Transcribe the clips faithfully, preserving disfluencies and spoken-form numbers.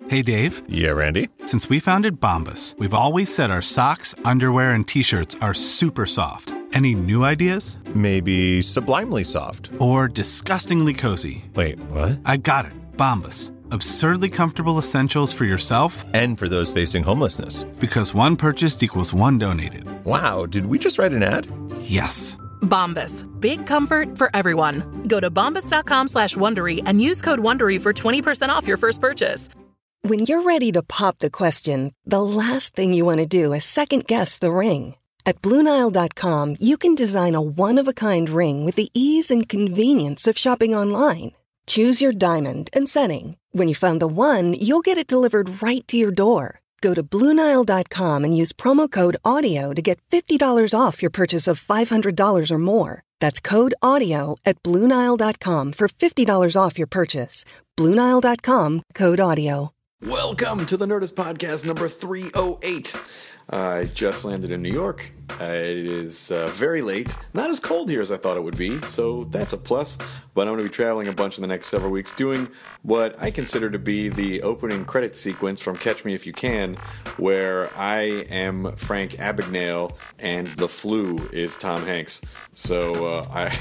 Hey, Dave. Yeah, Randy? Since we founded Bombas, we've always said our socks, underwear, and T-shirts are super soft. Any new ideas? Maybe sublimely soft. Or disgustingly cozy. Wait, what? I got it. Bombas. Absurdly comfortable essentials for yourself and for those facing homelessness. Because one purchased equals one donated. Wow, did we just write an ad? Yes. Bombas. Big comfort for everyone. Go to bombas.com slash Wondery and use code Wondery for twenty percent off your first purchase. When you're ready to pop the question, the last thing you want to do is second-guess the ring. At Blue Nile dot com, you can design a one-of-a-kind ring with the ease and convenience of shopping online. Choose your diamond and setting. When you find the one, you'll get it delivered right to your door. Go to Blue Nile dot com and use promo code AUDIO to get fifty dollars off your purchase of five hundred dollars or more. That's code AUDIO at Blue Nile dot com for fifty dollars off your purchase. Blue Nile dot com, code AUDIO. Welcome to the Nerdist Podcast number three oh eight. I just landed in New York. Uh, it is uh, very late. Not as cold here as I thought it would be, so that's a plus. But I'm going to be traveling a bunch in the next several weeks doing what I consider to be the opening credit sequence from Catch Me If You Can, where I am Frank Abagnale and the flu is Tom Hanks. So uh, I,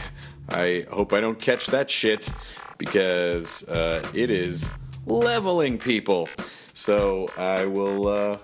I hope I don't catch that shit because uh, it is leveling people. So I will... Uh,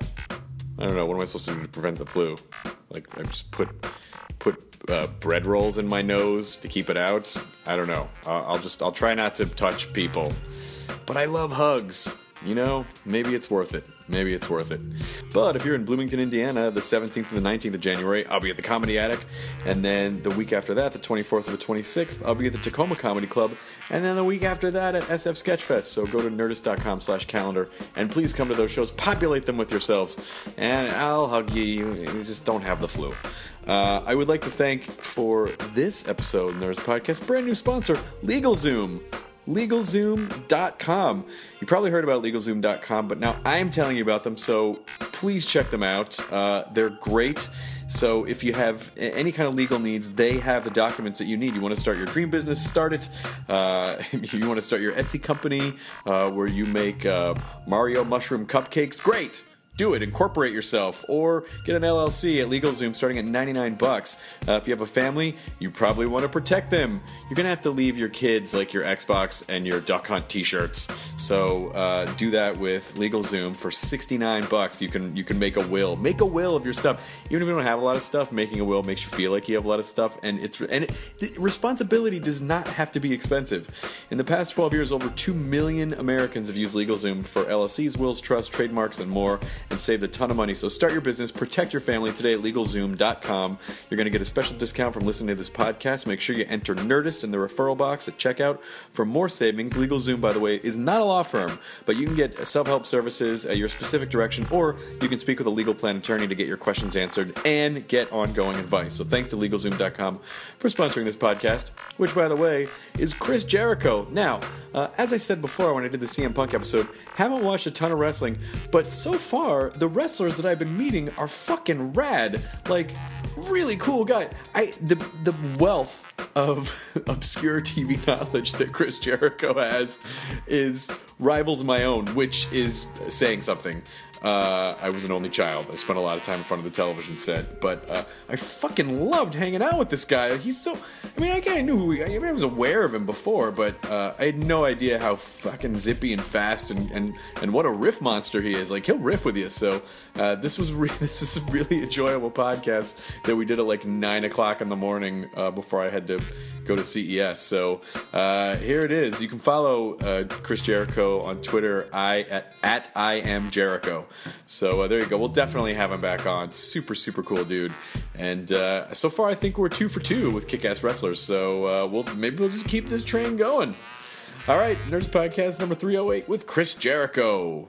I don't know, what am I supposed to do to prevent the flu? Like, I just put put uh, bread rolls in my nose to keep it out? I don't know. I'll, I'll just, I'll try not to touch people. But I love hugs. You know, maybe it's worth it. Maybe it's worth it. But if you're in Bloomington, Indiana, the seventeenth and the nineteenth of January, I'll be at the Comedy Attic. And then the week after that, the twenty-fourth and the twenty-sixth, I'll be at the Tacoma Comedy Club. And then the week after that at S F Sketchfest. So go to nerdist.com slash calendar. And please come to those shows. Populate them with yourselves. And I'll hug you. You just don't have the flu. Uh, I would like to thank, for this episode of Nerdist Podcast, brand new sponsor, LegalZoom. LegalZoom dot com. You probably heard about LegalZoom dot com, but now I'm telling you about them, so please check them out. Uh, they're great. So if you have any kind of legal needs, they have the documents that you need. You want to start your dream business, start it. Uh, you want to start your Etsy company uh, where you make uh, Mario mushroom cupcakes? Great! Do it. Incorporate yourself, or get an L L C at LegalZoom starting at ninety-nine bucks. Uh, if you have a family, you probably want to protect them. You're gonna have to leave your kids like your Xbox and your Duck Hunt T-shirts. So uh, do that with LegalZoom for sixty-nine bucks. You can you can make a will. Make a will of your stuff. Even if you don't have a lot of stuff, making a will makes you feel like you have a lot of stuff. And it's and it, the responsibility does not have to be expensive. In the past twelve years, over two million Americans have used LegalZoom for L L Cs, wills, trusts, trademarks, and more, and saved a ton of money. So start your business, protect your family today at LegalZoom dot com. You're going to get a special discount from listening to this podcast. Make sure you enter Nerdist in the referral box at checkout for more savings. LegalZoom, by the way, is not a law firm, but you can get self-help services at your specific direction, or you can speak with a legal plan attorney to get your questions answered and get ongoing advice. So thanks to LegalZoom dot com for sponsoring this podcast, which, by the way, is Chris Jericho. Now, uh, as I said before when I did the C M Punk episode, haven't watched a ton of wrestling, but so far, the wrestlers that I've been meeting are fucking rad. Like, really cool guy. I the the wealth of obscure T V knowledge that Chris Jericho has is rivals my own, which is saying something. Uh, I was an only child. I spent a lot of time in front of the television set, but uh, I fucking loved hanging out with this guy. He's so... I mean, I kind of knew who he... I mean, I was aware of him before, but uh, I had no idea how fucking zippy and fast and, and, and what a riff monster he is. Like, he'll riff with you. So uh, this was re- this is a really enjoyable podcast that we did at like nine o'clock in the morning uh, before I had to go to C E S. So uh, here it is. You can follow uh, Chris Jericho on Twitter I at, at I am Jericho. So uh, there you go. We'll definitely have him back on. Super, super cool dude. And uh, so far, I think we're two for two with kick-ass wrestlers. So uh, we'll maybe we'll just keep this train going. All right, Nerds Podcast number three oh eight with Chris Jericho.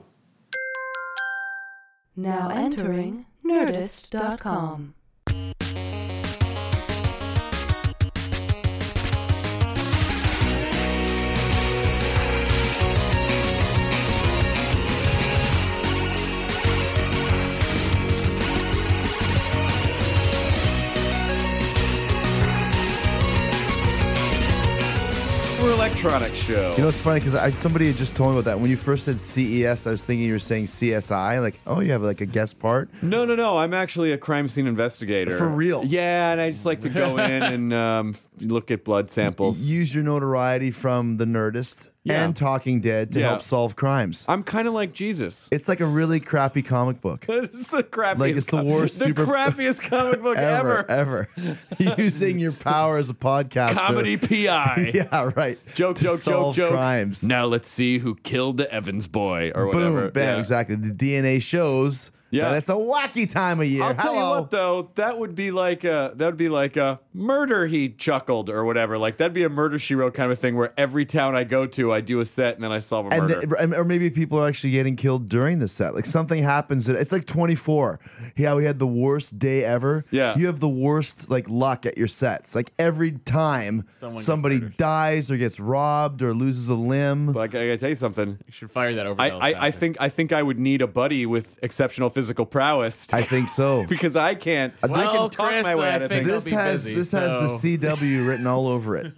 Now entering Nerdist dot com. electronic show. You know, it's funny because I somebody had just told me about that. When you first said C E S, I was thinking you were saying C S I. Like, oh, you have like a guest part. No, no, no. I'm actually a crime scene investigator. For real? Yeah, and I just like to go in and um, look at blood samples. Use your notoriety from The Nerdist Yeah. and Talking Dead to Yeah. help solve crimes. I'm kind of like Jesus. It's like a really crappy comic book. It's the crappiest. Like, it's the com- worst The super- crappiest comic book ever, ever. ever. Using your power as a podcaster. Comedy P I. Yeah, right. Joke, to joke, solve joke, joke. crimes. Now let's see who killed the Evans boy or whatever. Boom, bam, Yeah. exactly. The D N A shows Yeah. that it's a wacky time of year. I'll tell Hello. you what, though, that would be like a that would be like a murder he chuckled or whatever. Like that'd be a Murder She Wrote kind of a thing where every town I go to, I do a set and then I solve a And murder. the, and- or maybe people are actually getting killed during the set. Like something happens. It's like twenty-four. Yeah, we had the worst day ever. Yeah. You have the worst like luck at your sets. Like every time Someone gets somebody murdered. dies or gets robbed or loses a limb. but I, I gotta tell you something. You should fire that over. I, I, I think I think I would need a buddy with exceptional physical prowess I think so. because I can't. I Well, can talk Chris, my way I out of think things. This I'll be has busy, this has the so- C W written all over it.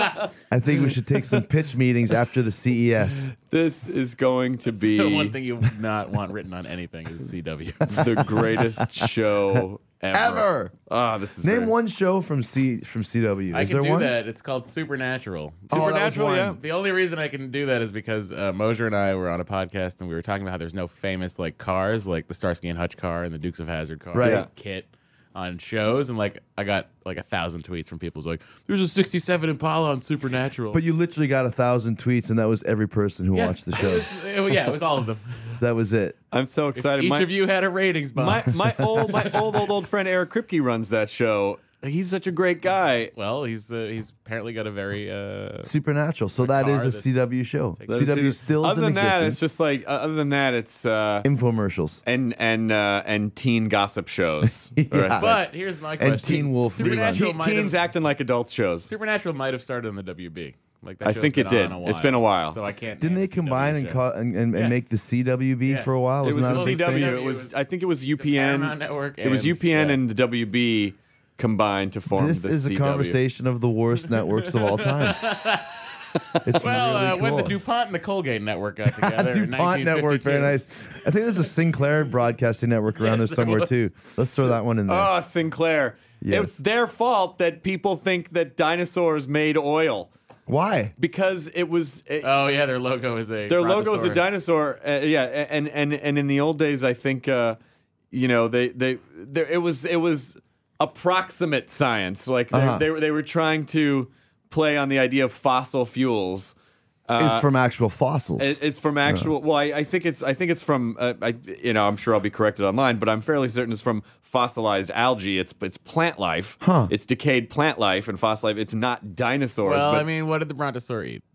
I think we should take some pitch meetings after the C E S. This is going to be The one thing you would not want written on anything is C W. the greatest show ever. Ever. Ah, this is Name great. one show from C from C W. I Is can there do one? that. It's called Supernatural. Oh, that was Supernatural, one. yeah. The only reason I can do that is because uh, Mosier and I were on a podcast and we were talking about how there's no famous like cars like the Starsky and Hutch car and the Dukes of Hazzard car, Right. like, kit on shows, and like I got like a thousand tweets from people who's like, "There's a sixty-seven Impala on Supernatural." But you literally got a thousand tweets, and that was every person who yeah. watched the show. It was- yeah, it was all of them. That was it. I'm so If excited. each my, of you had a ratings my box. my old my old old old friend Eric Kripke runs that show. He's such a great guy. well, he's uh, he's apparently got a very uh, Supernatural. So that car is a that's- C W show. That C W still is Other in than that, existence. it's just like uh, other than that, it's uh, infomercials. and and uh, and teen gossip shows. Yeah. Or it's like- But here's my question: Teen Wolf Supernatural Te- might teens have, acting like adults shows. Supernatural might have started on the W B. Like that I show's think been it did. on a It's while, been a while. so I can't. Didn't name they the C W combine and, show. call, and, and, Yeah. and make the C W B Yeah. for a while? It was Wasn't the that a C W. big thing? It was. I think it was The U P N. Paramount Network. It was and- U P N yeah. and the W B combined to form This the is C a W. conversation of the worst networks of all time. It's Well, really uh, cool. when the DuPont and the Colgate network got together, in DuPont network, very nice. I think there's a Sinclair broadcasting network around Yes, there there somewhere was. too. Let's throw that one in there. Oh, Sinclair. Yes. It's their fault that people think that dinosaurs made oil Why? because it was. It, Oh yeah, their logo is a their logo is a brontosaurus. dinosaur. Uh, yeah, and and and in the old days, I think uh, you know they they there it was it was approximate science. Like they, Uh-huh. they were they were trying to play on the idea of fossil fuels. It's from actual fossils. It- It's from actual. Well, I, I think it's. I think it's from. Uh, I, you know, I'm sure I'll be corrected online, but I'm fairly certain it's from fossilized algae. It's it's plant life. Huh. It's decayed plant life and fossil life. It's not dinosaurs. Well, but, I mean, what did the brontosaur eat?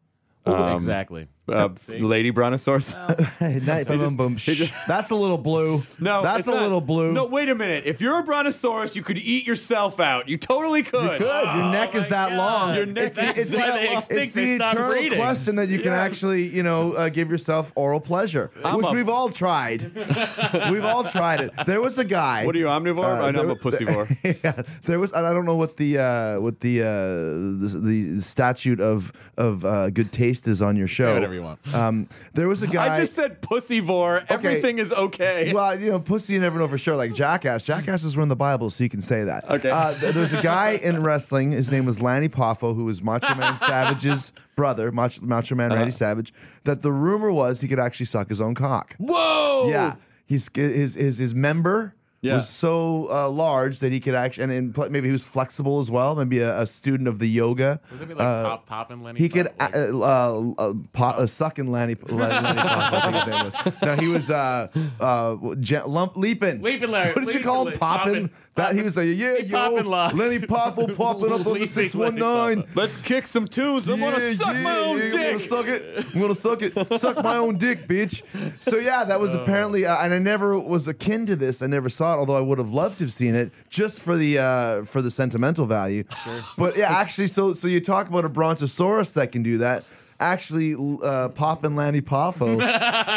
Um, exactly. uh, lady brontosaurus. Hey, nice. Boom, boom. Shh. That's a little blue. No, that's it's a not. little blue. No, wait a minute. If you're a brontosaurus, you could eat yourself out. You totally could. You could. Your neck is that long. Your neck It's- is it's why the- they it's extinct. the They stopped eternal breeding. question that you can Yeah. actually, you know, uh, give yourself oral pleasure, I'm which a- we've all tried. We've all tried it. There was a guy. What are you, omnivore? Uh, I know I'm there- a pussivore. yeah, there was. And I don't know what the uh, what the, uh, the the statute of of uh, good taste is on your show. whatever you want. Um, there was a guy. I just said pussivore. Everything is okay. Well, you know, pussy you never know for sure. Like Jackass. Jackasses were in the Bible, so you can say that. Okay. Uh, th- there's a guy in wrestling. His name was Lanny Poffo, who was Macho Man Savage's brother, Macho, Macho Man Randy Savage. That the rumor was he could actually suck his own cock. Whoa. Yeah. He's, his, his, his member Yeah. was so uh, large that he could actually, and, and pl- maybe he was flexible as well. Maybe a, a student of the yoga. Was it like Uh, pop, popping Lenny? He could Pop? uh, Like- uh, uh, pop, uh, sucking Lanny, Lanny, Lanny Poffo, I think his name was. No, he was uh, uh, gen- lump leaping. Leaping Larry. What did you Leaping call him? Larry. Popping. Popping. That he was like, yeah, He yo, popping lock. Lenny Poffo popping up on the Leaping six one Lenny nine. Poffo. Let's kick some tunes. I'm gonna Yeah, suck yeah, my own yeah, I'm dick. gonna suck it. I'm gonna suck it. Suck my own dick, bitch. So yeah, that was apparently, uh, and I never was akin to this. I never saw it, although I would have loved to have seen it just for the uh, for the sentimental value. But yeah, actually, so so you talk about a brontosaurus that can do that. Actually, uh, Pop and Lanny Poffo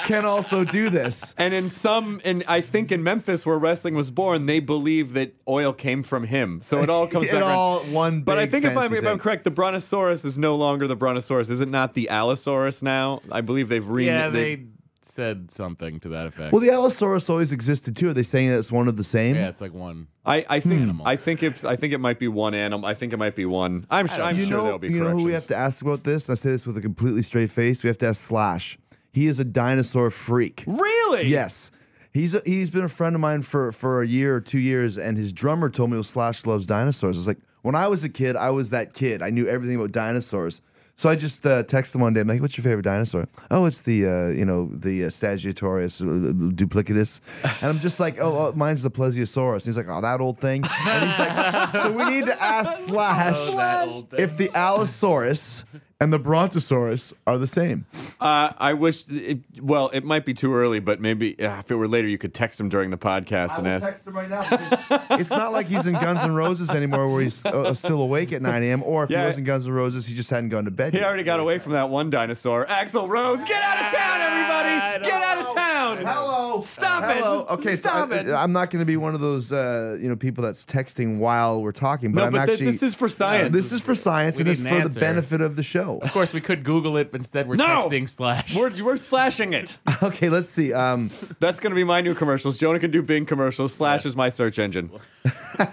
can also do this. And in some, and I think in Memphis where wrestling was born, they believe that oil came from him. So it all comes It back around. all one But I big think if I'm fancy if I'm thing. correct, the Brontosaurus is no longer the Brontosaurus. Is it not the Allosaurus now? I believe they've re. Yeah, they said something to that effect. Well, the Allosaurus always existed too. Are they saying that it's one of the same? yeah, it's like one. I, I think Animal. I think it's I think it might be one animal. I think it might be one. I'm sure. I'm you sure know, there'll be you know who we corrections. have to ask about this? I say this with a completely straight face. We have to ask Slash. He is a dinosaur freak. Really? Yes. He's a, he's been a friend of mine for, for a year or two years, and his drummer told me, well, Slash loves dinosaurs. I was like, when I was a kid, I was that kid. I knew everything about dinosaurs. So I just uh, texted him one day. I'm like, "What's your favorite dinosaur?" "Oh, it's the uh, you know the uh, Sagittarius uh, duplicatus." And I'm just like, "Oh, oh, mine's the Plesiosaurus." And he's like, "Oh, that old thing." And he's like, "So we need to ask Slash Oh, that old thing. if the Allosaurus and the Brontosaurus are the same." Uh, I wish. It, well, it might be too early, but maybe uh, if it were later, you could text him during the podcast and ask. him right now. It's not like he's in Guns N' Roses anymore, where he's uh, still awake at nine a.m. Or if Yeah. he was in Guns N' Roses, he just hadn't gone to bed. He yet. already got away from that one dinosaur. Axl Rose, get out of town, everybody! Get out of town! Hello. Stop Hello. it! Okay, Stop so I, it! I'm not going to be one of those uh, you know people that's texting while we're talking, but no, I'm but th- actually. this is for science. this is for science, We and it's need for an the answer. benefit of the show. Of course, we could Google it, but instead we're No! texting Slash. we're, we're slashing it. Okay, let's see. Um, That's going to be my new commercials. Jonah can do Bing commercials. Slash is my search engine. is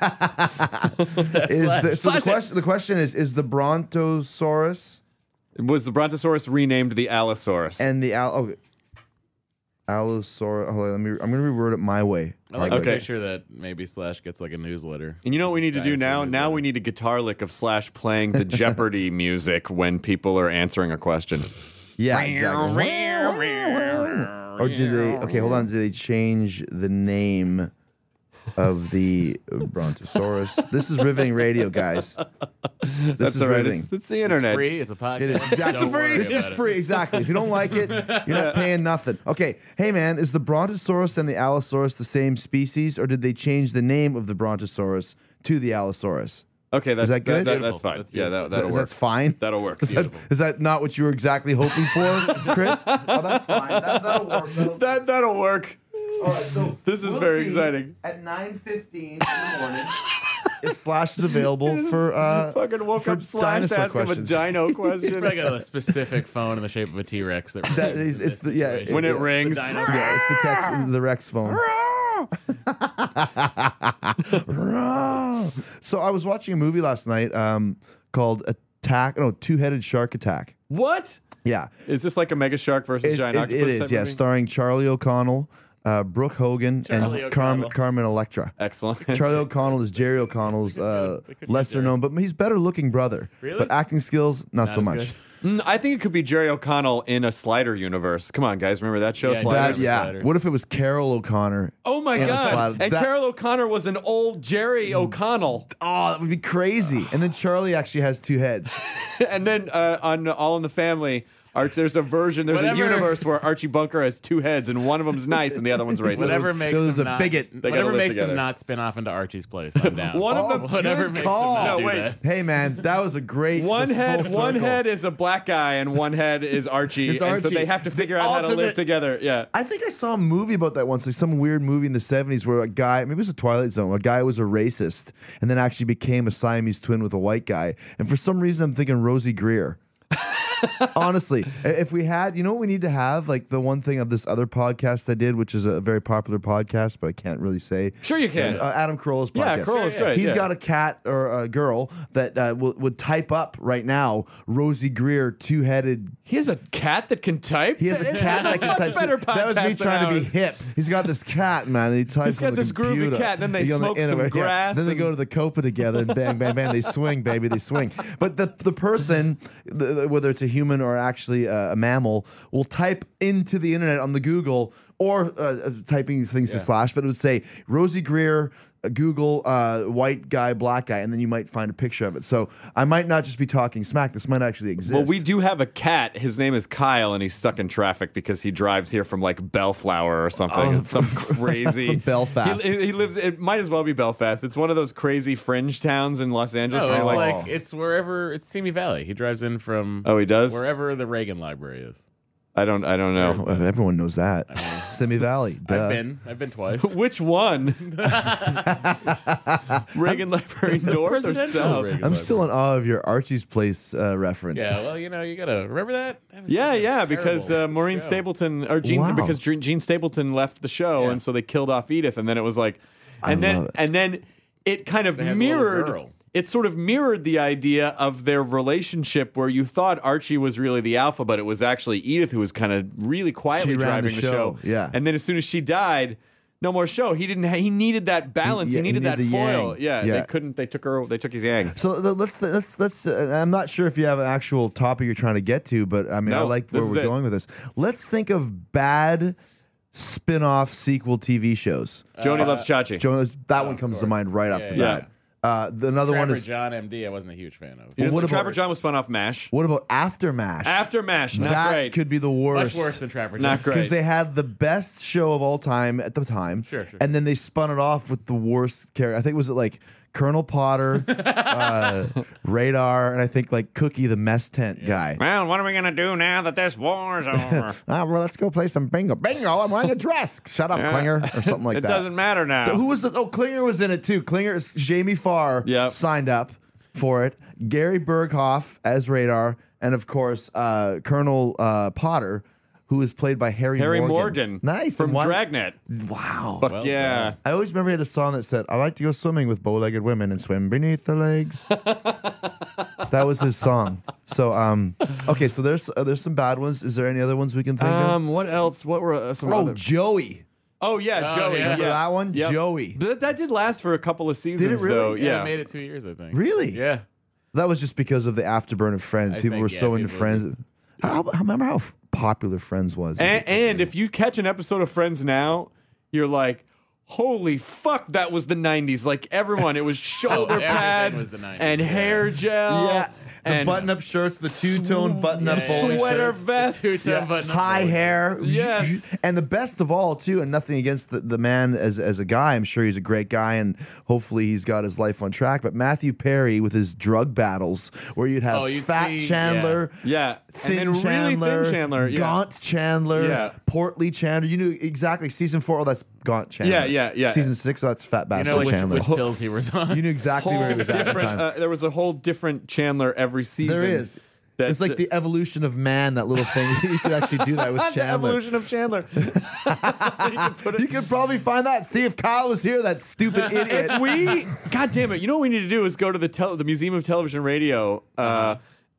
the, so the Slash it. question? The question is: Is the Brontosaurus Was the Brontosaurus renamed the Allosaurus? and the Al? Okay. Allosaurus. Hold on, let me. I'm going to reword it my way. I like Okay. to picture that maybe Slash gets like a newsletter. And you know what we need to do now? Dinosaur Now newsletter. we need a guitar lick of Slash playing the Jeopardy music when people are answering a question. Yeah, exactly. Or did they? Okay, hold on. Did they change the name of the Brontosaurus? This is riveting radio, guys. This That's is all right. riveting. It's, it's the internet. Free. It's a podcast. It is exactly Don't worry This is about it. free, exactly. If you don't like it, you're not paying nothing. Okay, hey man, is the Brontosaurus and the Allosaurus the same species, or did they change the name of the Brontosaurus to the Allosaurus? Okay, that's that good? That, that's Beautiful. fine. That's yeah, that, beautiful. that'll Is work. that fine? That'll work. Is that, is that not what you were exactly hoping for, Chris? Oh, that's fine. That, that'll work. That'll, That that'll work. all right, so This is we'll very see exciting. At nine fifteen in the morning, if Slash is available for uh, Fucking woke for up Slash to dinosaur ask him a questions. dino question. Probably got a specific phone in the shape of a T Rex. That, That is- it's the- yeah, situation. When it The rings. dino- Yeah, it's the text, the Rex phone. So I was watching a movie last night um, called Attack. No, Two-Headed Shark Attack. What? Yeah, Is this like a mega shark versus it, giant it- octopus? it is. type Yeah, movie? starring Charlie O'Connell, uh, Brooke Hogan, Charlie and Carm- O'Connell. Carmen Electra. Excellent. Charlie O'Connell is Jerry O'Connell's uh, They couldn't be lesser Jerry. known, but he's better looking brother. Really? But acting skills, not, Not so as much. good. Mm, I think it could be Jerry O'Connell in a Slider universe. Come on, guys. Remember that show, Yeah, Sliders? That, yeah. Sliders. What if it was Carol O'Connor? Oh my in a God! Slider? And That- Carol O'Connor was an old Jerry O'Connell. Oh, that would be crazy. And then Charlie actually has two heads. And then uh, on All in the Family, Ar- there's a version, there's Whatever. a universe where Archie Bunker has two heads, and one of them's nice, and the other one's racist. Whatever makes Those them are not, bigot. They gotta whatever live makes together. them not spin off into Archie's place. I'm down. One of them- whatever Good makes call. them not No, do wait. that. Hey, man, that was a great One full head, one circle. head is a black guy, and one head is Archie, It's and so Archie. they have to The figure out how to live ultimate- together. Yeah. I think I saw a movie about that once, like some weird movie in the seventies where a guy, maybe it was a Twilight Zone, a guy was a racist and then actually became a Siamese twin with a white guy. And for some reason, I'm thinking Rosie Greer. Honestly, i- if we had, you know what we need to have? Like the one thing of this other podcast I did, which is a very popular podcast, but I can't really say. Sure you can. Uh, Adam Carolla's podcast. Yeah, Carolla's great, He's yeah. got a cat or a girl that uh, will, would type up right now Rosie Greer, two-headed. He has a cat that can type? He has a That- cat that's that can much type. better That was me podcast than trying to be ours. hip. He's got this cat, man. And he types He's got on the this groovy computer. cat, and then they He goes on the smoke some internet, yeah. grass Then they and- go to the Copa together, and bang, bang, bang. They swing, baby. They swing. But the the person, the, the- whether it's a human or actually uh, a mammal, will type into the internet on the Google or uh, uh, typing these things to Slash, but it would say Rosie Greer. uh, Google uh, white guy, black guy, and then you might find a picture of it. So I might not just be talking smack. This might actually exist. Well, we do have a cat. His name is Kyle, and he's stuck in traffic because he drives here from like Bellflower or something. Oh, it's some crazy from Belfast. He, he lives. It might as well be Belfast. It's one of those crazy fringe towns in Los Angeles. No, where it's you're like, it's wherever it's Simi Valley. He drives in from Oh, he does? wherever the Reagan Library is. I don't. I don't know. Well, everyone knows that. I mean, Simi Valley. Duh. I've been. I've been twice. Which one? Reagan Library North or Presidential South? Reagan I'm Library. still in awe of your Archie's Place uh, reference. Yeah, well, you know, you gotta remember that. that was Yeah, such a yeah, because uh, terrible Maureen show. Stapleton or Gene Wow. because Gene Gene Stapleton left the show, Yeah. and so they killed off Edith, and then it was like, I and then love it. and then it kind of They had the little mirrored. girl. It sort of mirrored the idea of their relationship, where you thought Archie was really the alpha, but it was actually Edith who was kind of really quietly She ran driving the the show. show, yeah. and then as soon as she died. No more show. He didn't. Ha- he needed that balance. He, yeah, he needed that needed the foil. yang. Yeah, Yeah. They couldn't. They took her. They took his yang. So th- let's let's let's. Uh, I'm not sure if you have an actual topic you're trying to get to, but I mean, I No, like this where is we're it. going with this. Let's think of bad spin-off sequel T V shows. Joni loves Chachi. Jonas, that one of comes to course. mind right off Yeah, the yeah. bat. Uh, the, another Trapper one is John M D. I wasn't a huge fan of. You know, what about- Trapper John was spun off MASH. what about After MASH? After MASH, not that great. could be the worst. Much worse than Trapper John. Not great. Because they had the best show of all time at the time. Sure, sure. And then they spun it off with the worst character. I think it was like Colonel Potter, uh, Radar, and I think like Cookie the mess tent guy. Well, what are we gonna do now that this war's over? Ah, well, let's go play some bingo. Bingo, I'm wearing a dress. Shut up, Yeah. Klinger, or something like it that. doesn't matter now. Who was the? Oh, Klinger was in it too. Klinger, Jamie Farr Yep. signed up for it. Gary Berghoff as Radar, and of course uh, Colonel uh, Potter, who is played by Harry Harry Morgan. Morgan, Nice. from and why- Dragnet. Wow. Fuck Well yeah. done. I always remember he had a song that said, "I like to go swimming with bow-legged women and swim beneath the legs." That was his song. So, um, okay, so there's uh, there's some bad ones. Is there any other ones we can think Um, what else? What were uh, some of? Oh, other? Joey. Oh yeah, Oh, Joey. yeah. Remember yeah. that one? Yep. Joey. But that did last for a couple of seasons, really? though. Yeah, Yeah. it made it two years, I think. Really? Yeah. That was just because of the afterburn of Friends. I people think, were yeah, so into people Friends. just- How, how, remember how f- popular Friends was? And, and if you catch an episode of Friends now, you're like, holy fuck, that was the nineties. Like everyone, it was shoulder everything pads was the nineties, and yeah. hair gel. yeah, the and button-up shirts, the two-tone button-up Yeah, yeah, bowling sweater shirts. vests. Two-tone Yeah, button-up high bowling hair. Yes. And the best of all, too, and nothing against the, the man as, as a guy. I'm sure he's a great guy, and hopefully he's got his life on track. But Matthew Perry with his drug battles, where you'd have Oh, you'd fat see- Chandler, Yeah. thin and then Chandler, really thin Chandler. Yeah. gaunt Chandler, Yeah. portly Chandler. You knew exactly. Season four, oh, that's gaunt Chandler. Yeah, yeah, yeah. Season six, oh, that's fat You bastard know which, Chandler. which pills he was on. You knew exactly where he Whole was at the different. time. Uh, there was a whole different Chandler every season. there is. That, It's like the evolution of man, that little thing. You could actually do that with the Chandler. evolution of Chandler. you can put it You could probably find that. See if Kyle was here, that stupid idiot. if we, God damn it, you know what we need to do is go to the tel- the Museum of Television and Radio uh, Uh-huh.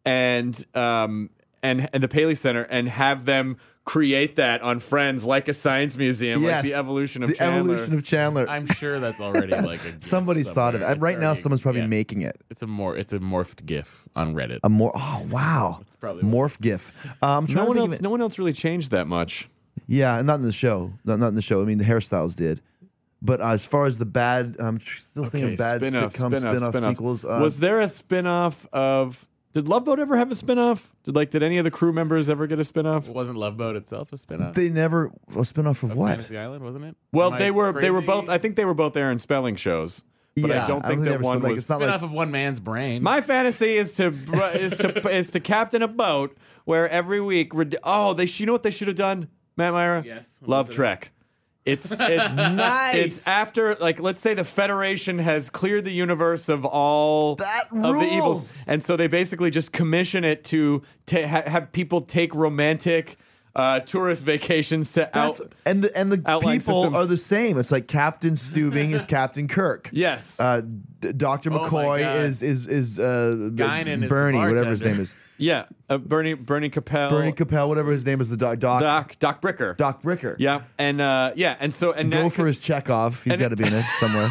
and um and and the Paley Center and have them create that on Friends like a science museum, like Yes. the evolution of the Chandler. evolution of Chandler. I'm sure that's already like a GIF Somebody's thought of it. somewhere. And right It's now, already- someone's probably yeah. making it. It's a more. It's a morphed GIF on Reddit. A more. Oh wow. That's probably what- morph GIF. Uh, I'm trying no to one think else, of it. no one else really changed that much. Yeah, not in the show. Not, not in the show. I mean, the hairstyles did. But uh, as far as the bad, I'm tr- still thinking of bad spin-off, sitcom spin-off, spin-off spin-offs. sequels. Uh, Was there a spin-off of? Did Love Boat ever have a spin-off? Did like did any of the crew members ever get a spin-off? Wasn't Love Boat itself a spinoff? they never a spin-off of Of what? Fantasy Island, wasn't it? Well, Am I they were they were crazy? both. I think they were both there in spelling shows, but Yeah, I don't I think don't think that they were one spin- like, was. it's not Spinoff of one man's brain. My fantasy is to is to is to captain a boat where every week. Red- oh, they you know what they should have done, Matt Myra? Yes. What Love was it? Trek. It's it's Nice. It's after like let's say the Federation has cleared the universe of all That of the evils, rules. and so they basically just commission it to ta- ha- have people take romantic uh, tourist vacations to out. That's, and the and the outlying people systems. are the same. It's like Captain Steubing is Captain Kirk. Yes. Uh, D- Doctor Oh my McCoy God. is is is uh, B- Guinan is the Bernie, whatever his bartender. name is. Yeah, uh, Bernie Bernie Capel, Bernie Capel, whatever his name is. The doc, doc, Doc Doc Bricker. Doc Bricker. Yeah, and uh, yeah, and so and Go now, for his Chekhov. He's and- got to be in it somewhere.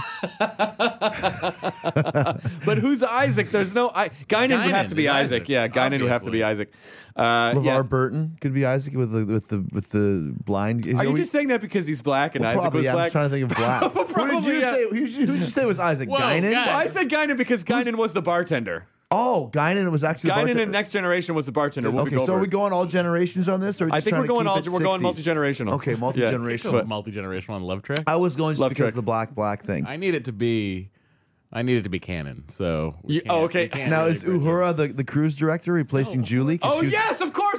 but who's Isaac? There's no I, Guinan would have to Guinan be is Isaac. Isaac, Yeah, Guinan would have to be Isaac. Uh, LeVar yeah. Burton could be Isaac with the with the with the blind. Are you just saying that because he's black and well, Isaac probably, was yeah, black? I'm just trying to think of black. who did Probably, you yeah. say? Who did you, who did you say was Isaac? Whoa, Guinan? guys. Well, I said Guinan because Guinan was the bartender. Oh, Guinan was actually the Guinan bartender. in Next Generation was the bartender. Whoopi Okay, so are Goldberg. we going all generations on this, or are we I just think trying we're to going keep all. it We're going multi sixties? generational. Okay, multi-generational. Go multi-generational on Love Trek. I was going just Love because Trek. of the black black thing. I need it to be. I need it to be canon. So. we Yeah, can't- oh, okay. we can't Now really is bridge it. Uhura the, the cruise director replacing Julie? 'Cause Oh she was- yes, of course.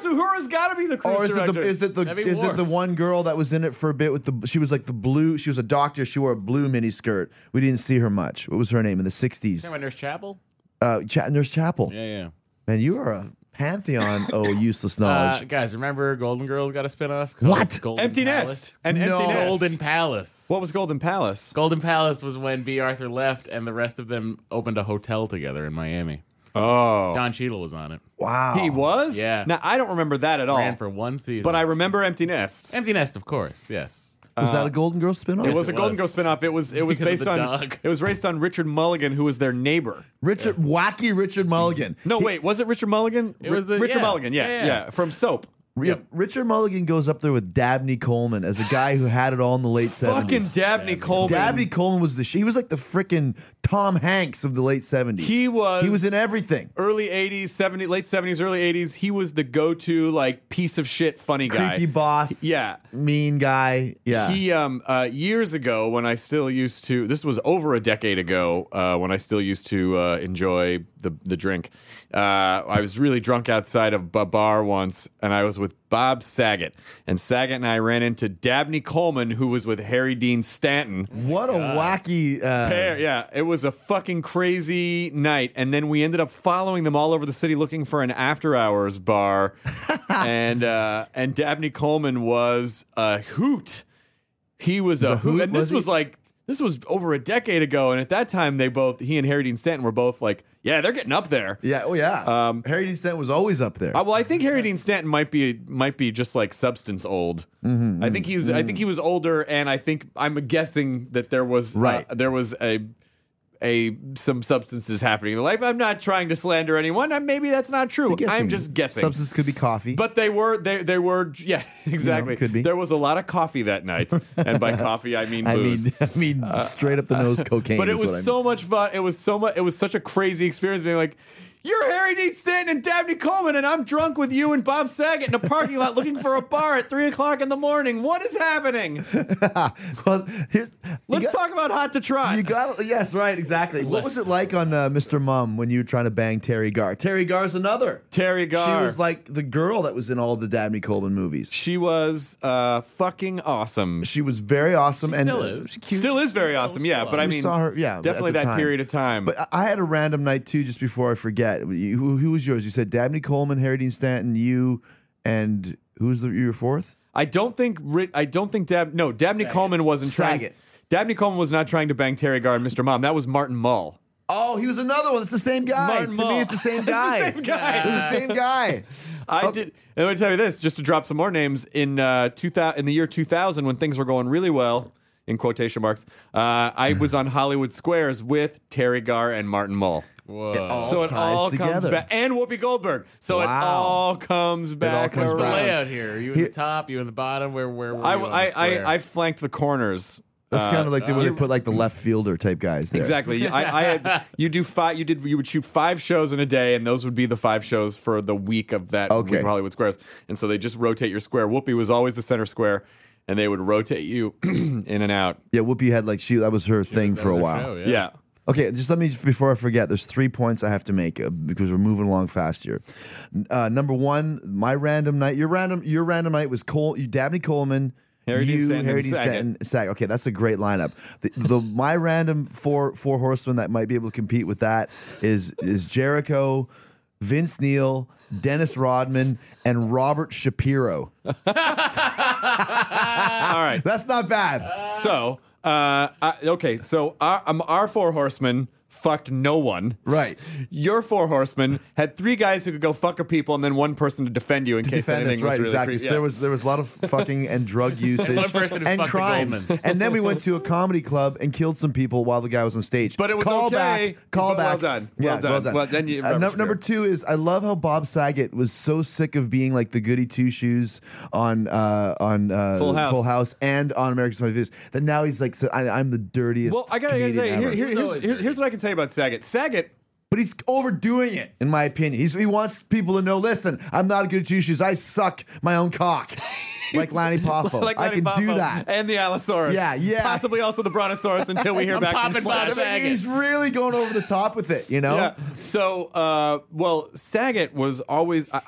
course, Uhura's got to be the cruise Or is it director. the is it the That'd be is it the Worf. one girl that was in it for a bit with the she was like the blue she was a doctor she wore a blue mini skirt. We didn't see her much. What was her name in the sixties? Remember Nurse Chapel? Uh, Ch- Nurse Chapel. Yeah, yeah. Man, you are a pantheon. Oh, useless knowledge. Uh, guys, remember Golden Girls got a spinoff? What? Golden Empty Palace? Nest. An No. Empty Nest. Golden Palace. What was Golden Palace? Golden Palace was when B. Arthur left and the rest of them opened a hotel together in Miami. Oh. Don Cheadle was on it. Wow. He was? Yeah. Now, I don't remember that at all. Ran for one season. But I remember Empty Nest. Empty Nest, of course. Yes. Was that a Golden Girls spinoff? It was a it Golden was. Girls spinoff. It was it was Because of based the on dog. it was based on Richard Mulligan, who was their neighbor. Richard wacky Richard Mulligan. No, wait, was it Richard Mulligan? It was the- Richard yeah. Mulligan, yeah, Yeah, yeah, yeah. from Soap. Yeah, Richard Mulligan goes up there with Dabney Coleman as a guy who had it all in the late Fucking seventies. Dabney Coleman. Dabney Coleman was the he was like the freaking Tom Hanks of the late seventies. He was he was in everything. Early eighties, seventies, late seventies, early eighties. He was the go-to like piece of shit funny guy. Creepy boss. Yeah. Mean guy. Yeah. He um uh years ago when I still used to this was over a decade ago uh when I still used to uh enjoy the the drink. Uh I was really drunk outside of a bar once and I was with Bob Saget and Saget and I ran into Dabney Coleman who was with Harry Dean Stanton. what a wacky uh, Pair, yeah, it was a fucking crazy night, and then we ended up following them all over the city looking for an after-hours bar, and uh, and Dabney Coleman was a hoot. He was a, a hoot, hoot, and this was he? was like this was over a decade ago, and at that time they both he and Harry Dean Stanton were both like, yeah, they're getting up there. Yeah, oh yeah. Um, Harry Dean Stanton was always up there. Uh, well, I think Harry Dean Stanton might be might be just like substance old. Mm-hmm, I think he's I think he was older, and I think I'm guessing that there was Right. uh, there was a a some substances happening in life. I'm not trying to slander anyone. I, maybe that's not true. Guessing. I'm just guessing. Substance could be coffee. But they were they they were yeah exactly. could be. There was a lot of coffee that night, and by coffee I mean I booze. mean, I mean, straight up the nose cocaine. But it is was what I so mean. much fun. It was so much. It was such a crazy experience being like, you're Harry Dean Stanton and Dabney Coleman, and I'm drunk with you and Bob Saget in a parking lot looking for a bar at three o'clock in the morning. What is happening? Well, here's, you Let's got- talk about Hot to Trot. You got yes, right, exactly. What was it like on uh, Mister Mum when you were trying to bang Terry Garr? Terry Garr's another. Terry Garr. She was like the girl that was in all the Dabney Coleman movies. She was uh, fucking awesome. She was very awesome and still uh, is. cute. Still is very awesome, yeah. But I We mean, saw her- yeah, definitely at the that time. period of time. But I- I had a random night too, just before I forget. You- Who, who was yours? You said Dabney Coleman, Harry Dean Stanton, you, and who was the, your fourth? I don't think Ri- I don't think Dab no Dabney Coleman wasn't Saget. trying. Dabney Coleman was not trying to bang Terry Garr and Mister Mom. That was Martin Mull. Oh, he was another one. It's the same guy. Martin to Mull. me, it's the same It's the guy. same guy. It's the same guy. I Oh. did. And let me tell you this, just to drop some more names in uh, two thousand, in the year two thousand, when things were going really well, in quotation marks, uh, I was on Hollywood Squares with Terry Garr and Martin Mull. Whoa. So it ties all comes together. back, and Whoopi Goldberg. So it Wow. all comes back comes around. back. the layout here? Are you in Here- the top? You in the bottom? Where where were I, you on the I, square? I, I flanked the corners. That's Uh, kind of like the way they put like the left fielder type guys there. Exactly. I, I had you do five. You did. You would shoot five shows in a day, and those would be the five shows for the week of that Okay. week of Hollywood Squares. And so they just rotate your square. Whoopi was always the center square, and they would rotate you in and out. Yeah, Whoopi had like she that was her thing That for a was her while. show, Yeah. Okay, just let me before I forget. There's three points I have to make uh, because we're moving along fast here. Uh, number one, my random night. Your random. Your random night was Cole. You Dabney Coleman. Harry Dean you, Stanton, Harry and Dean Saget. Stanton, Saget. Okay, that's a great lineup. The, the my random four four horsemen that might be able to compete with that is is Jericho, Vince Neil, Dennis Rodman, and Robert Shapiro. All right. That's not bad. So, uh, I, okay. So our um, our four horsemen fucked no one. Right. Your four horsemen had three guys who could go fuck a people, and then one person to defend you in case Defend us, anything right, was really exactly. cre- So there was there was a lot of fucking and drug usage one person who and fucked the crimes, Goldman. and then we went to a comedy club and killed some people while the guy was on stage. But it was call okay, back, call but well back. done, Yeah, well done. Well, then you- Uh, Robert num- number two is I love how Bob Saget was so sick of being like the goody two shoes on uh, on uh, Full House. Full House and on American Funny Videos that now he's like so I, I'm the dirtiest. Well, I gotta, I gotta comedian say, here, ever. here, He was here's, always here- dirty. here's what I can say about Saget. Saget, But he's overdoing it, in my opinion. He's, he wants people to know, listen, I'm not a good two shoes. I suck my own cock. Like Lanny Poffo. like I Lanny can do Poffo that. and the Allosaurus. Yeah, yeah. Possibly also the Brontosaurus until we hear back from popping Slash. Bob Saget. He's really going over the top with it, you know? Yeah. So, uh, well, Saget was always I, I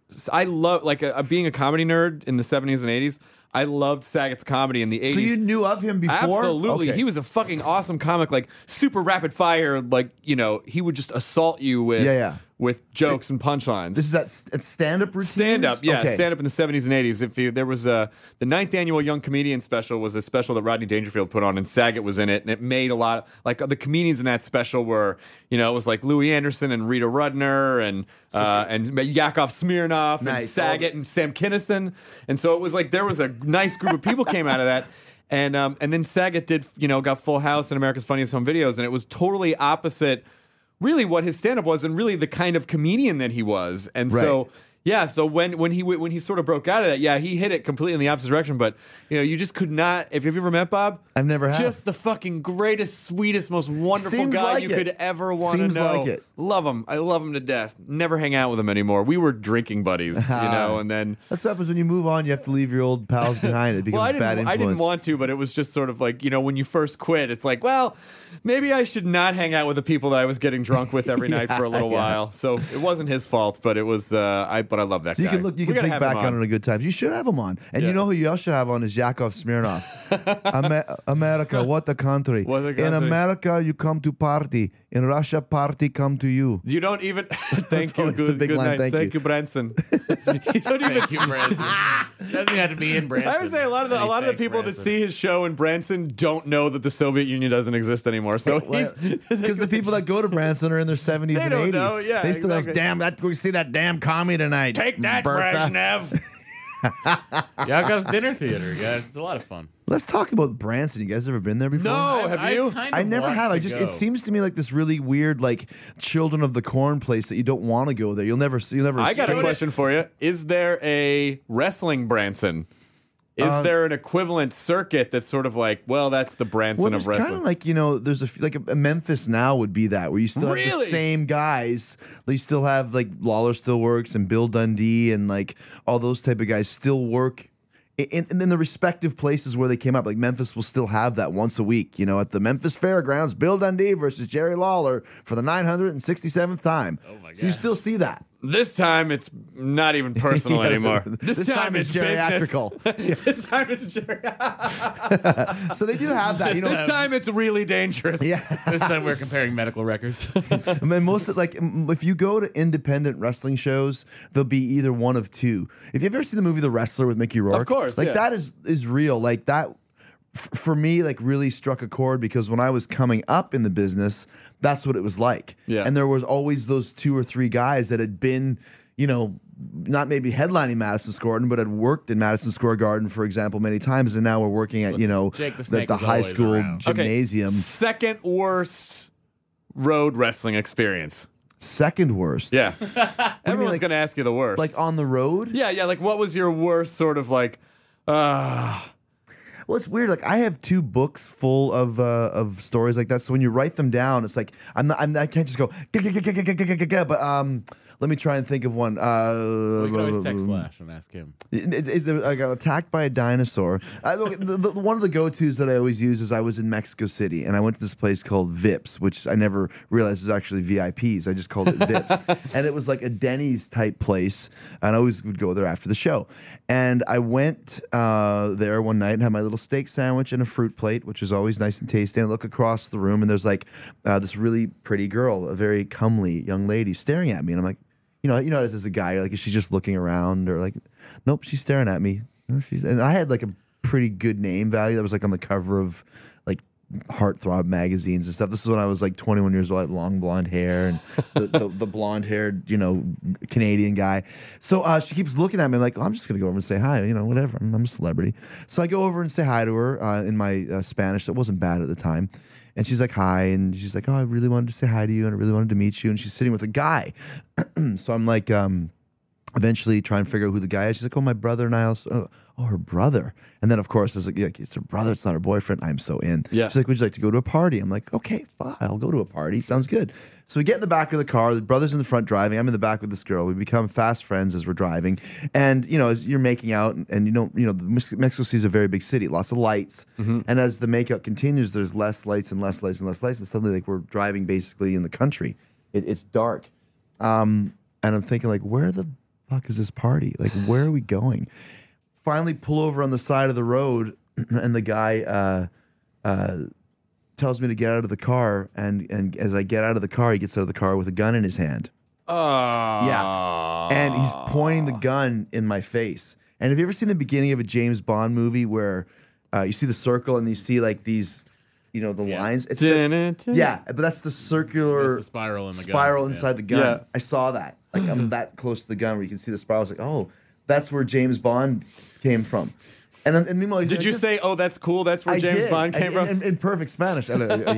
I love like uh, being a comedy nerd in the seventies and eighties. I loved Saget's comedy in the eighties. So you knew of him before? Absolutely. Okay. He was a fucking awesome comic, like super rapid fire. Like, you know, he would just assault you with Yeah, yeah. with jokes and punchlines. This is at, at stand-up routines? Stand-up, yeah. Okay. Stand-up in the seventies and eighties. If you, there was a, the ninth annual Young Comedian special was a special that Rodney Dangerfield put on, and Saget was in it, and it made a lot, like the comedians in that special were, you know, it was like Louis Anderson and Rita Rudner and uh, and Yakov Smirnoff and Nice. Saget and Sam Kinison. And so it was like there was a nice group of people came out of that. And um, and then Saget did, you know, got Full House and America's Funniest Home Videos, and it was totally opposite really what his stand-up was and really the kind of comedian that he was. And so Right. yeah, so when when he when he sort of broke out of that, yeah, he hit it completely in the opposite direction. But you know, you just could not. If you've ever met Bob, I've never have. Just the fucking greatest, sweetest, most wonderful Seems guy like you it. could ever want to Seems know. like it. Love him, I love him to death. Never hang out with him anymore. We were drinking buddies, you know, and then. That's what happens when you move on. You have to leave your old pals behind. It becomes Well, I a bad didn't. influence. I didn't want to, but it was just sort of like, you know, when you first quit, it's like, well, maybe I should not hang out with the people that I was getting drunk with every night for a little yeah. while. So it wasn't his fault, but it was. Uh, I but I love that So you guy. can look. You We can gotta think have back him on it a good times. You should have him on. And Yeah. you know who you else should have on is Yakov Smirnoff. Amer- America, what a country. What a In country. America, you come to party. In Russia, party come to you. You don't even. Thank you. always the Good, big good line, night. thank you. you, Branson. you don't even. Thank you, Branson. Doesn't have to be in Branson. I would say a lot of the a lot of the Thanks, people that Branson. see his show in Branson don't know that the Soviet Union doesn't exist anymore. So he's Because the people that go to Branson are in their seventies They and don't eighties. know, yeah, they still exactly. go, damn, that, we see that damn commie tonight. take that, Bertha." Brezhnev. Yakov's Dinner Theater, guys. It's a lot of fun. Let's talk about Branson. You guys ever been there before? No, have I, you? I, kind I of never want have. I to just go. it seems to me like this really weird, like Children of the Corn place that you don't want to go there. You'll never see. You'll never. I got see a it. question for you. Is there a wrestling Branson? Is Uh, there an equivalent circuit that's sort of like, well, that's the Branson Well, of there's kind wrestling? of like you know, there's a f- like a, Memphis now would be that where you still have Really? the same guys. They still have like Lawler still works and Bill Dundee and like all those type of guys still work. In, in, in the respective places where they came up, like Memphis will still have that once a week. You know, at the Memphis Fairgrounds, Bill Dundee versus Jerry Lawler for the nine hundred sixty-seventh time. Oh my god! So you still see that. This time it's not even personal Yeah, anymore. this This, time time, it's it's business. geriatrical. this time it's ger- So they do have that. You know, This time it's really dangerous. yeah. This time we're comparing medical records. I mean, most of, like m- if you go to independent wrestling shows, there'll be either one of two. If you've ever seen the movie The Wrestler with Mickey Rourke, Of course, like yeah. that is is real. Like that f- for me, like really struck a chord because when I was coming up in the business, that's what it was like. Yeah. And there was always those two or three guys that had been, you know, not maybe headlining Madison Square Garden, but had worked in Madison Square Garden, for example, many times, and now we're working at you know Jake the the, Snake the was high always school around. gymnasium. Second worst road wrestling experience. Second worst. Yeah. Everyone's like- going to ask you the worst. Like on the road. yeah, yeah. Like, what was your worst sort of like, uh, Well, it's weird. Like I have two books full of uh, of stories like that. So when you write them down, it's like I'm not. I'm, I can't just go. "Gah, gah, gah, gah, gah, gah, gah, gah, gah," But um, let me try and think of one. Uh, We can always text Slash and ask him. It, it, it- I got attacked by a dinosaur. I, look, the, the, one of the go-tos that I always use is I was in Mexico City and I went to this place called Vips, which I never realized was actually V I Ps. I just called it Vips, and it was like a Denny's type place. And I always would go there after the show. And I went uh, there one night and had my little steak sandwich and a fruit plate, which is always nice and tasty. And I look across the room and there's like uh, this really pretty girl, a very comely young lady, staring at me, and I'm like. You know, you know, as a guy, you're like, is she just looking around or like, nope, she's staring at me. No, she's, and I had like a pretty good name value that was like on the cover of like Heartthrob magazines and stuff. This is when I was like twenty-one years old, I had long blonde hair and the, the, the blonde haired, you know, Canadian guy. So uh, she keeps looking at me. I'm like, oh, I'm just going to go over and say hi, you know, whatever. I'm, I'm a celebrity. So I go over and say hi to her uh, in my uh, Spanish that wasn't bad at the time. And she's like, hi. And she's like, oh, I really wanted to say hi to you. And I really wanted to meet you. And she's sitting with a guy. So I'm like, um, eventually trying to figure out who the guy is. She's like, oh, my brother and I also, oh, oh her brother. And then, of course, I was like, yeah, it's her brother. It's not her boyfriend. I'm so in. Yeah. She's like, would you like to go to a party? I'm like, okay, fine. I'll go to a party. Sounds good. So we get in the back of the car. The brother's in the front driving. I'm in the back with this girl. We become fast friends as we're driving. And, you know, as you're making out, and, and you know, you know, the Mex- Mexico City is a very big city, lots of lights. Mm-hmm. And as the makeout continues, there's less lights and less lights and less lights. And suddenly, like, we're driving basically in the country. It, it's dark. Um, and I'm thinking, like, where the fuck is this party? Like, where are we going? Finally pull over on the side of the road, and the guy uh, uh, tells me to get out of the car. And, and as I get out of the car, he gets out of the car with a gun in his hand. Oh. Yeah. And he's pointing the gun in my face. And have you ever seen the beginning of a James Bond movie where uh, you see the circle and you see like these, you know, the Yeah. lines? It's the, yeah, but that's the circular That's the spiral in the gun. spiral Yeah. inside the gun. Yeah. I saw that. Like I'm that close to the gun where you can see the spiral. I was like, oh, that's where James Bond came from. And, then, and meanwhile, he's Did like, you "This- say, oh, that's cool? That's where I James did. Bond I- came from? in, in perfect Spanish.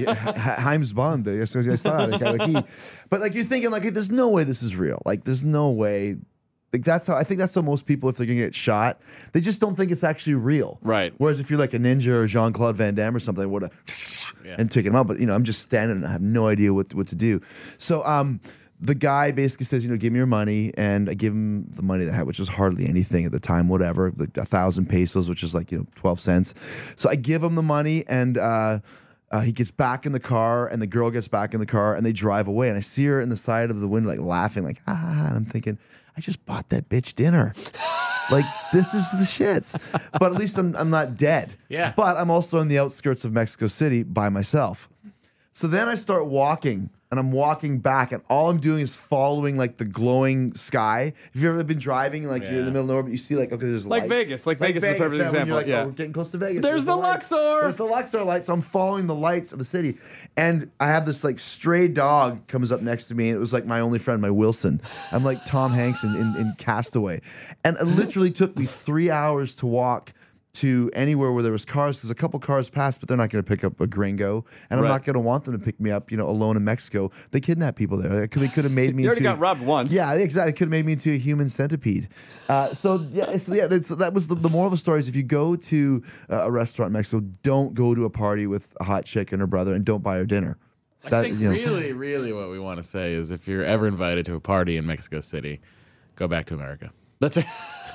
James Bond. Yes, yes, yes, yes. But like you're thinking, like, hey, there's no way this is real. Like, there's no way. Like that's how I think that's how most people, if they're gonna get shot, they just don't think it's actually real. Right. Whereas if you're like a ninja or Jean Claude Van Damme or something, I would have Yeah. and taken him out. But you know, I'm just standing and I have no idea what what to do. So um. The guy basically says, you know, give me your money, and I give him the money that I had, which was hardly anything at the time, whatever, like a thousand pesos, which is like, you know, twelve cents. So I give him the money, and uh, uh, he gets back in the car, and the girl gets back in the car, and they drive away. And I see her in the side of the window, like laughing, like, ah, and I'm thinking, I just bought that bitch dinner. Like, this is the shits. But at least I'm, I'm not dead. Yeah. But I'm also in the outskirts of Mexico City by myself. So then I start walking, and I'm walking back, and all I'm doing is following like the glowing sky. Have you ever been driving, like you're in the Yeah. middle of nowhere, but you see like, okay, there's Like lights. Vegas. Like Vegas is a perfect when example, You're like, yeah. oh, we're getting close to Vegas. There's the lights. Luxor. There's the Luxor lights. So I'm following the lights of the city, and I have this like stray dog comes up next to me, and it was like my only friend, my Wilson. I'm like Tom Hanks in, in, in Castaway, and it literally took me three hours to walk to anywhere where there was cars, because a couple cars passed, but they're not going to pick up a gringo, and I'm Right. not going to want them to pick me up, you know, alone in Mexico. They kidnap people there. They could, they could have made me. You already into, got robbed once. Yeah, exactly. Could have made me into a human centipede. Uh, so yeah, so yeah, that's, that was the, the moral of the story. Is if you go to uh, a restaurant in Mexico, don't go to a party with a hot chick and her brother, and don't buy her dinner. I That, think you know, really, really what we want to say is if you're ever invited to a party in Mexico City, go back to America. That's right.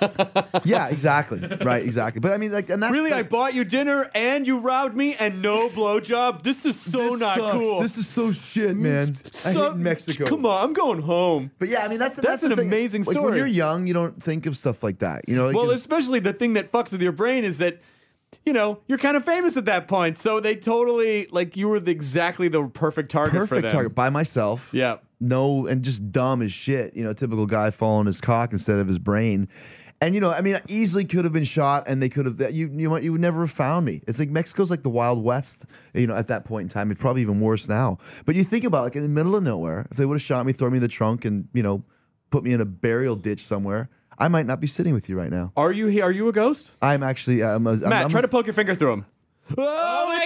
yeah, exactly, right, exactly. But I mean, like, and that's Really, I like, bought you dinner and you robbed me and no blowjob? This is so this not sucks. cool. This is so shit, man. I So- hate Mexico. Come on, I'm going home. But yeah, I mean that's That's the an thing. amazing Like when story. you're young, you don't think of stuff like that. You know, like Well, it's- especially the thing that fucks with your brain is that, you know, you're kind of famous at that point. So they totally, like, you were the, exactly the perfect target for perfect them. target by myself. Yeah. No, and just dumb as shit. You know, typical guy following his cock instead of his brain. And you know, I mean, I easily could have been shot, and they could have. You, you, know, you would never have found me. It's like Mexico's like the Wild West. You know, at that point in time, it's probably even worse now. But you think about it, like in the middle of nowhere, if they would have shot me, thrown me in the trunk, and you know, put me in a burial ditch somewhere, I might not be sitting with you right now. Are you he- Are you a ghost? I'm actually. I'm a, I'm, Matt, I'm try a, to poke your finger through him. Oh, my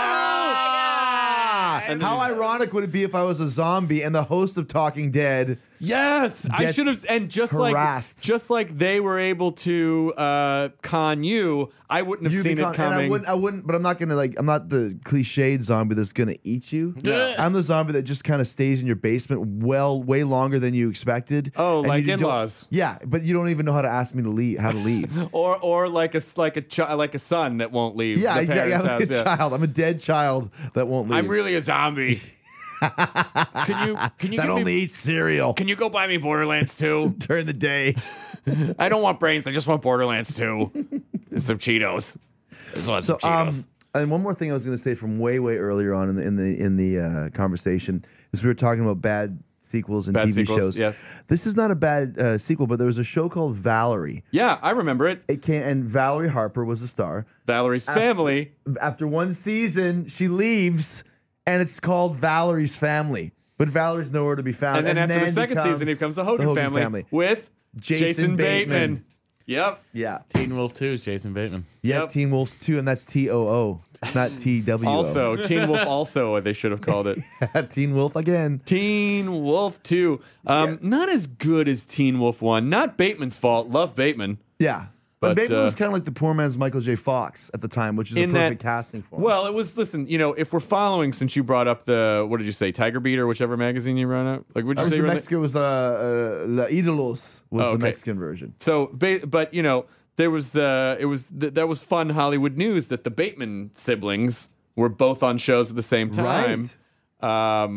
And how ironic would it be if I was a zombie and the host of Talking Dead? Yes, I Gets should have. And just harassed. like just like they were able to uh, con you, I wouldn't have You seen become- it coming. And I wouldn't, I wouldn't, but I'm not gonna like. I'm not the cliched zombie that's gonna eat you. No. I'm the zombie that just kind of stays in your basement well, way longer than you expected. Oh, And like you don't- in-laws. Yeah, but you don't even know how to ask me to leave. How to leave? or or like a s- like a chi- like a son that won't leave. yeah, the exactly. parents' I'm like house, a yeah. child. I'm a dead child that won't leave. I'm really a zombie. Can you can you that give only me, eats cereal can you go buy me Borderlands two? during the day. I don't want brains. I just want Borderlands two and some Cheetos. I just want So, some Cheetos. um, and one more thing I was going to say from way, way earlier on in the in the in the uh, conversation is we were talking about bad sequels and Bad T V sequels, shows. yes. This is not a bad uh, sequel, but there was a show called Valerie. Yeah, I remember it. It can and Valerie Harper was the star. Valerie's family. After one season, she leaves, and it's called Valerie's Family. But Valerie's nowhere to be found. And then after the second becomes season, he becomes the Hogan, family, with Jason Jason, Bateman. Bateman. Yep. Yeah. Teen Wolf two is Jason Bateman. Yeah, Yep. Teen Wolves two, and that's T O O, not T W O. Also, Teen Wolf also, they should have called it. Teen Wolf again. Teen Wolf two. Um, Yeah. Not as good as Teen Wolf one. Not Bateman's fault. Love Bateman. Yeah. But, But, Bateman uh, was kind of like the poor man's Michael J. Fox at the time, which is a In perfect that- casting for him. Well, it was, listen, you know, if we're following, since you brought up the, what did you say, Tiger Beat or whichever magazine you run out? Like, what'd you That was say? the you were in the- Mexican was uh, uh, La Ídolos was Oh, the okay. Mexican version. So, ba- but you know, there was uh, it was th- that was fun Hollywood news that the Bateman siblings were both on shows at the same time. Um,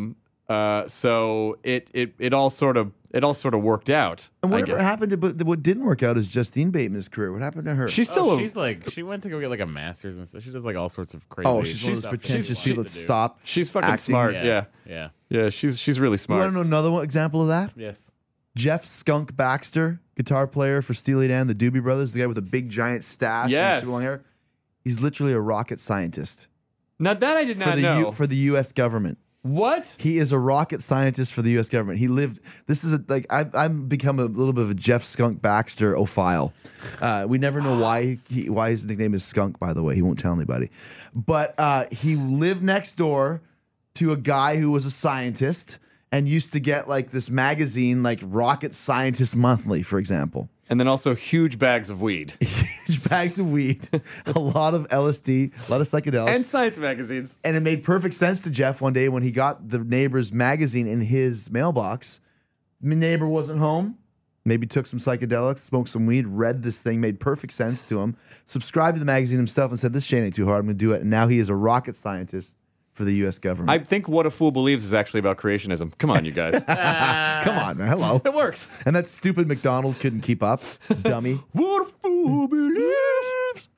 Uh, so it, it it all sort of it all sort of worked out. And I whatever guess. happened to, but what didn't work out is Justine Bateman's career. What happened to her? She's still Oh, a, she's like she went to go get like a master's and stuff. She does like all sorts of crazy. oh, she's, one of those stuff. pretentious She's- people that she's- stop. she's fucking acting. smart. Yeah, Yeah. yeah. yeah, she's she's really You smart. want to know another one example of that? Yes. Jeff Skunk Baxter, guitar player for Steely Dan, the Doobie Brothers, the guy with a big giant stash Yes. and super long hair. He's literally a rocket scientist Now that I did for not the know. U, for the U S government. What? He is a rocket scientist for the U S government. He lived. This is a, like I've I've become a little bit of a Jeff Skunk Baxter ophile. Uh, we never know why he why his nickname is Skunk. By the way, he won't tell anybody. But uh, he lived next door to a guy who was a scientist and used to get like this magazine, like Rocket Scientist Monthly, for example. And then also huge bags of weed Huge bags of weed, a lot of L S D, a lot of psychedelics. and science magazines. And it made perfect sense to Jeff one day when he got the neighbor's magazine in his mailbox. The neighbor wasn't home. Maybe took some psychedelics, smoked some weed, read this thing, made perfect sense to him, subscribed to the magazine himself and said, this shit ain't too hard, I'm going to do it. And now he is a rocket scientist for the U S government. I think What a Fool Believes is actually about creationism. Come on, you guys. Come on, man. Hello. It works. And that stupid McDonald couldn't keep up. Dummy. What a fool believes.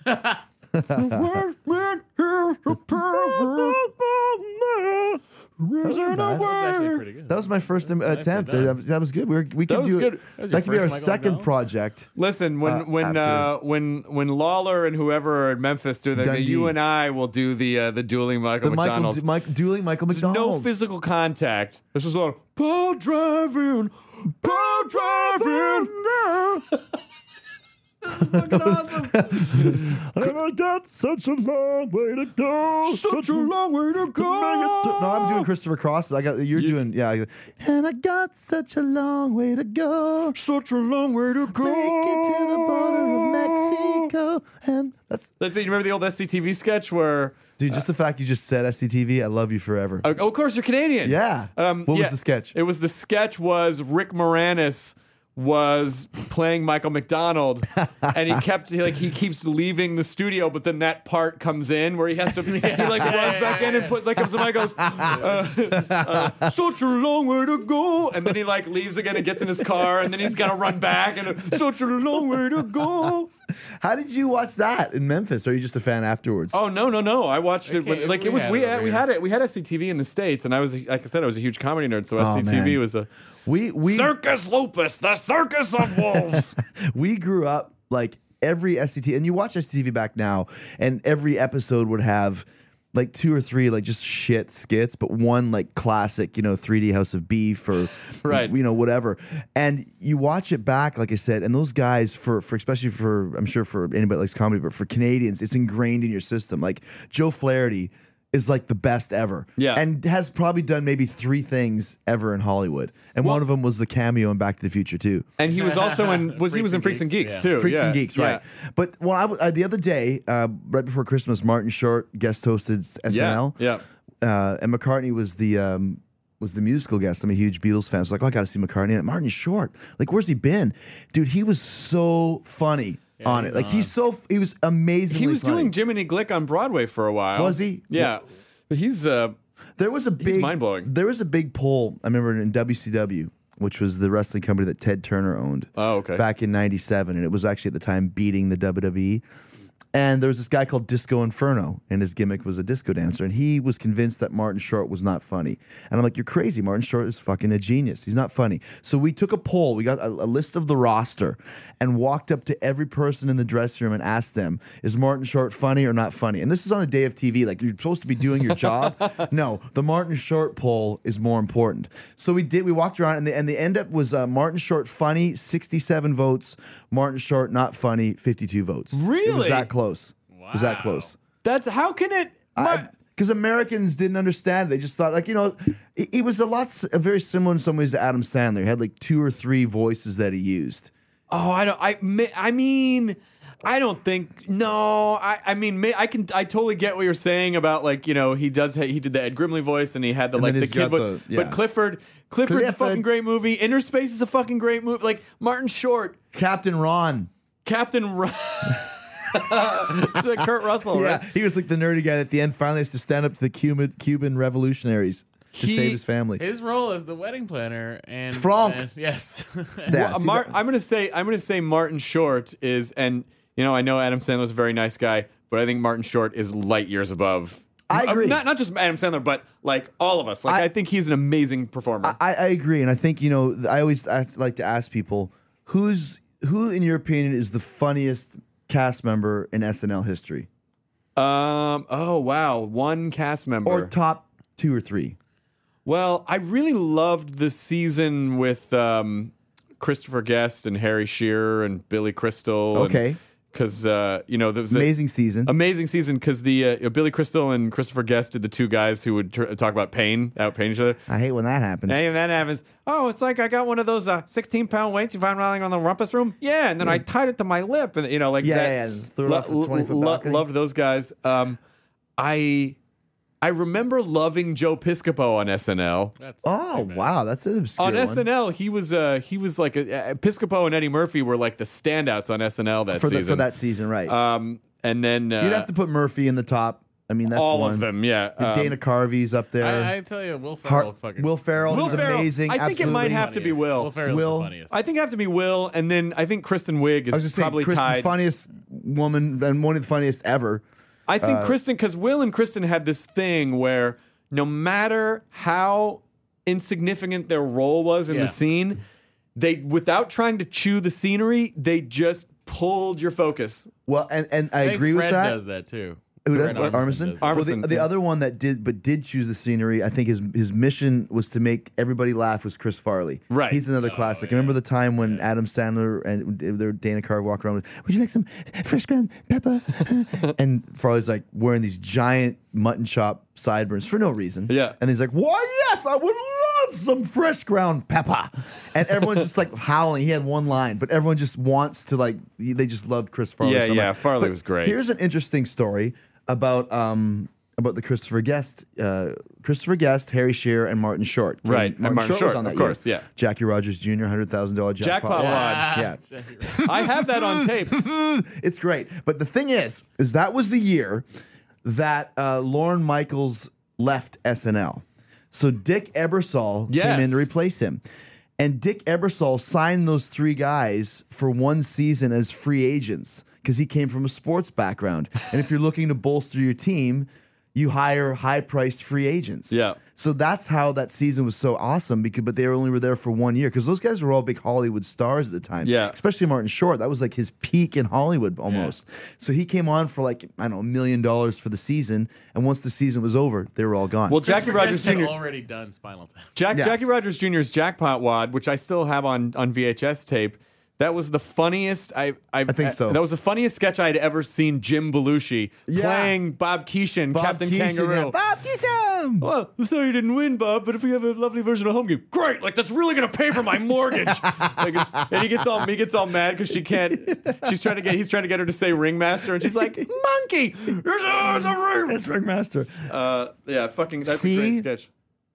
That That was actually pretty good. That was my first um, nicely attempt. done. That was, that was good. We, were, we could was do good. it. That was your That could be our first Michael second McDonald? project. Listen, when Uh, when after- uh, when when Lawler and whoever are in Memphis do that, Dundee. you and I will do the uh, the dueling Michael The Michael, McDonald's. D- Mike, dueling Michael There's McDonald. no physical contact. This is all Paul driving, Paul driving. Fucking awesome. I got such a long way to go. Such a long way to go. No, I'm doing Christopher Cross. I got you're doing yeah. I, and I got such a long way to go. Such a long way to go. Make it to the border of Mexico. And that's Let's see. You remember the old S C T V sketch where? dude. Just the fact you just said S C T V, I love you forever. Uh, oh, of course, you're Canadian. Yeah. Um, What was yeah. the sketch? It was the sketch was Rick Moranis was playing Michael McDonald, and he kept he, like he keeps leaving the studio, but then that part comes in where he has to he like runs back in and put like comes to Mike goes, uh, uh, such a long way to go, and then he like leaves again and gets in his car, and then he's got to run back and uh, such a long way to go. How did you watch that in Memphis? Or are you just a fan afterwards? Oh no no no! I watched it when, Okay, like we it was had we it had, over we here. had it we had S C T V in the States, and I was like I said I was a huge comedy nerd, so Oh, S C T V man. was a we we Circus Lupus, the circus of wolves. we grew up like every S C T V, and you watch S C T V back now, and every episode would have like two or three like just shit skits, but one like classic, you know, three D House of Beef or Right. you know, whatever. And you watch it back, like I said, and those guys for for especially for I'm sure for anybody that likes comedy, but for Canadians, it's ingrained in your system. Like Joe Flaherty is like the best ever. Yeah. And has probably done maybe three things ever in Hollywood. And Well- one of them was the cameo in Back to the Future too. And he was also in was he was in Freaks and Geeks, yeah. too. Freaks yeah. and Geeks, yeah. right? But when I w- uh, the other day, uh, right before Christmas, Martin Short guest hosted S N L. Yeah. Uh, and McCartney was the um, was the musical guest. I'm a huge Beatles fan, so like, oh, I got to see McCartney. And Martin Short, like, where's he been, dude? He was so funny on he's it. Like, on. he's so he was amazing. He was doing Jiminy Glick on Broadway for a while. Was he? Yeah. But he's uh There was a big mind-blowing. There was a big poll. I remember in W C W, which was the wrestling company that Ted Turner owned. Oh, okay. Back in ninety-seven, and it was actually at the time beating the W W E. And there was this guy called Disco Inferno, and his gimmick was a disco dancer. And he was convinced that Martin Short was not funny. And I'm like, you're crazy. Martin Short is fucking a genius. He's not funny. So we took a poll. We got a, a list of the roster and walked up to every person in the dressing room and asked them, is Martin Short funny or not funny? And this is on a day of T V. Like, you're supposed to be doing your job. No, the Martin Short poll is more important. So we did. We walked around, and the, and the end up was uh, Martin Short funny, sixty-seven votes. Martin Short not funny, fifty-two votes. It was Really? that close. It was that Wow. close. That's how can it Mar- Because Americans didn't understand. They just thought, like, you know, he, he was a lot, s- very similar in some ways to Adam Sandler. He had like two or three voices that he used. Oh, I don't I mi- I mean I don't think no. I, I mean ma- I can I totally get what you're saying about like you know he does he did the Ed Grimley voice and he had the And like then the he's kid got vo- the- yeah. but Clifford Clifford's a Clifford. fucking great movie. Inner Space is a fucking great movie. Like Martin Short, Captain Ron. Captain Ru- It's like Kurt Russell, Yeah, right? he was like the nerdy guy that at the end finally has to stand up to the Cuban Cuban revolutionaries. to He- save his family. His role as the wedding planner and Franck. and- yes. Yeah, Well, see, Mar- that- I'm gonna say I'm gonna say Martin Short is, and you know I know Adam Sandler's a very nice guy, but I think Martin Short is light years above. I uh, agree. Not not just Adam Sandler, but like all of us. Like I, I- think he's an amazing performer. I, I agree, and I think you know I always ask, like to ask people who's who in your opinion is the funniest cast member in S N L history, um. Oh wow, one cast member. or top two or three. Well, I really loved the season with um, Christopher Guest and Harry Shearer and Billy Crystal. Okay. Because uh, you know there was a- Amazing season. Amazing season because the uh, Billy Crystal and Christopher Guest did the two guys who would tr- talk about pain, outpain each other. I hate when that happens. Hey, and that happens. Oh, it's like I got one of those uh, sixteen pound weights you find lying on the rumpus room. Yeah, and then I tied it to my lip, and you know, like Yeah, that. yeah, yeah. Threw it off the twenty foot balcony. Loved those guys. Um, I I remember loving Joe Piscopo on S N L. That's Oh too bad. wow, that's an obscure On one. S N L, he was uh, he was like a, uh, Piscopo and Eddie Murphy were like the standouts on S N L that for, the, season. for that season, right? Um, and then uh, You'd have to put Murphy in the top. I mean, that's all one. of them, yeah. Um, Dana Carvey's up there. I, I tell you, Will Har- Ferrell fucking Will Ferrell Will is Ferrell. amazing. I think it might absolutely. have to be funniest. Will. Will Ferrell's Will. the funniest. I think it have to be Will, and then I think Kristen Wiig is I was just probably saying, Kristen's tied. the funniest woman and one of the funniest ever. I think Uh, Kristen, because Will and Kristen had this thing where no matter how insignificant their role was in Yeah. the scene, they, without trying to chew the scenery, they just pulled your focus. Well, and, and I, I think agree Fred with that. does that too. Who does? Fred Armisen Armisen? does that. Well, Armisen, the, the yeah. other one that did, but did choose the scenery. I think his his mission was to make everybody laugh. Was Chris Farley? Right. He's another classic. Remember the time when Adam Sandler and their Dana Carvey walk around with, "Would you like some fresh ground pepper?" and Farley's like wearing these giant mutton chop sideburns for no reason. Yeah. And he's like, "Why? Yes, I would love some fresh ground pepper." And everyone's just like howling. He had one line, but everyone just wants to like. They just loved Chris Farley. Yeah, so yeah, much. Farley But was great. Here's an interesting story about um about the Christopher Guest, uh, Christopher Guest, Harry Shearer, and Martin Short. Right, and Martin was Short, on that of course, year. yeah. Jackie Rogers Junior Hundred thousand dollar Jackpot jackpot. Wad. Yeah, I have that on tape. it's great. But the thing is, is that was the year that uh, Lorne Michaels left S N L. So Dick Ebersol Yes. came in to replace him. And Dick Ebersol signed those three guys for one season as free agents because he came from a sports background. And if you're looking to bolster your team, you hire high-priced free agents. Yeah. So that's how that season was so awesome because but they only were there for one year because those guys were all big Hollywood stars at the time. Yeah. Especially Martin Short. That was like his peak in Hollywood almost. So he came on for like, I don't know, a million dollars for the season. And once the season was over, they were all gone. Well, Jackie Christopher Rogers Guest had Junior already done Spinal Tap. Jack, Yeah. Jackie Rogers Junior's Jackpot Wad, which I still have on, on V H S tape, that was the funniest. I I, I think so. That was the funniest sketch I had ever seen. Jim Belushi Yeah. playing Bob Keeshan, Bob Captain Keeshan, Kangaroo. yeah. Bob Keeshan! Well, sorry you didn't win, Bob, but if we have a lovely version of Home Game, great. Like that's really gonna pay for my mortgage. like it's, and he gets all he gets all mad because she can't. She's trying to get he's trying to get her to say ringmaster, and she's like, monkey. There's a, there's a ring. That's Ringmaster. Uh, yeah, fucking that's See? a great sketch.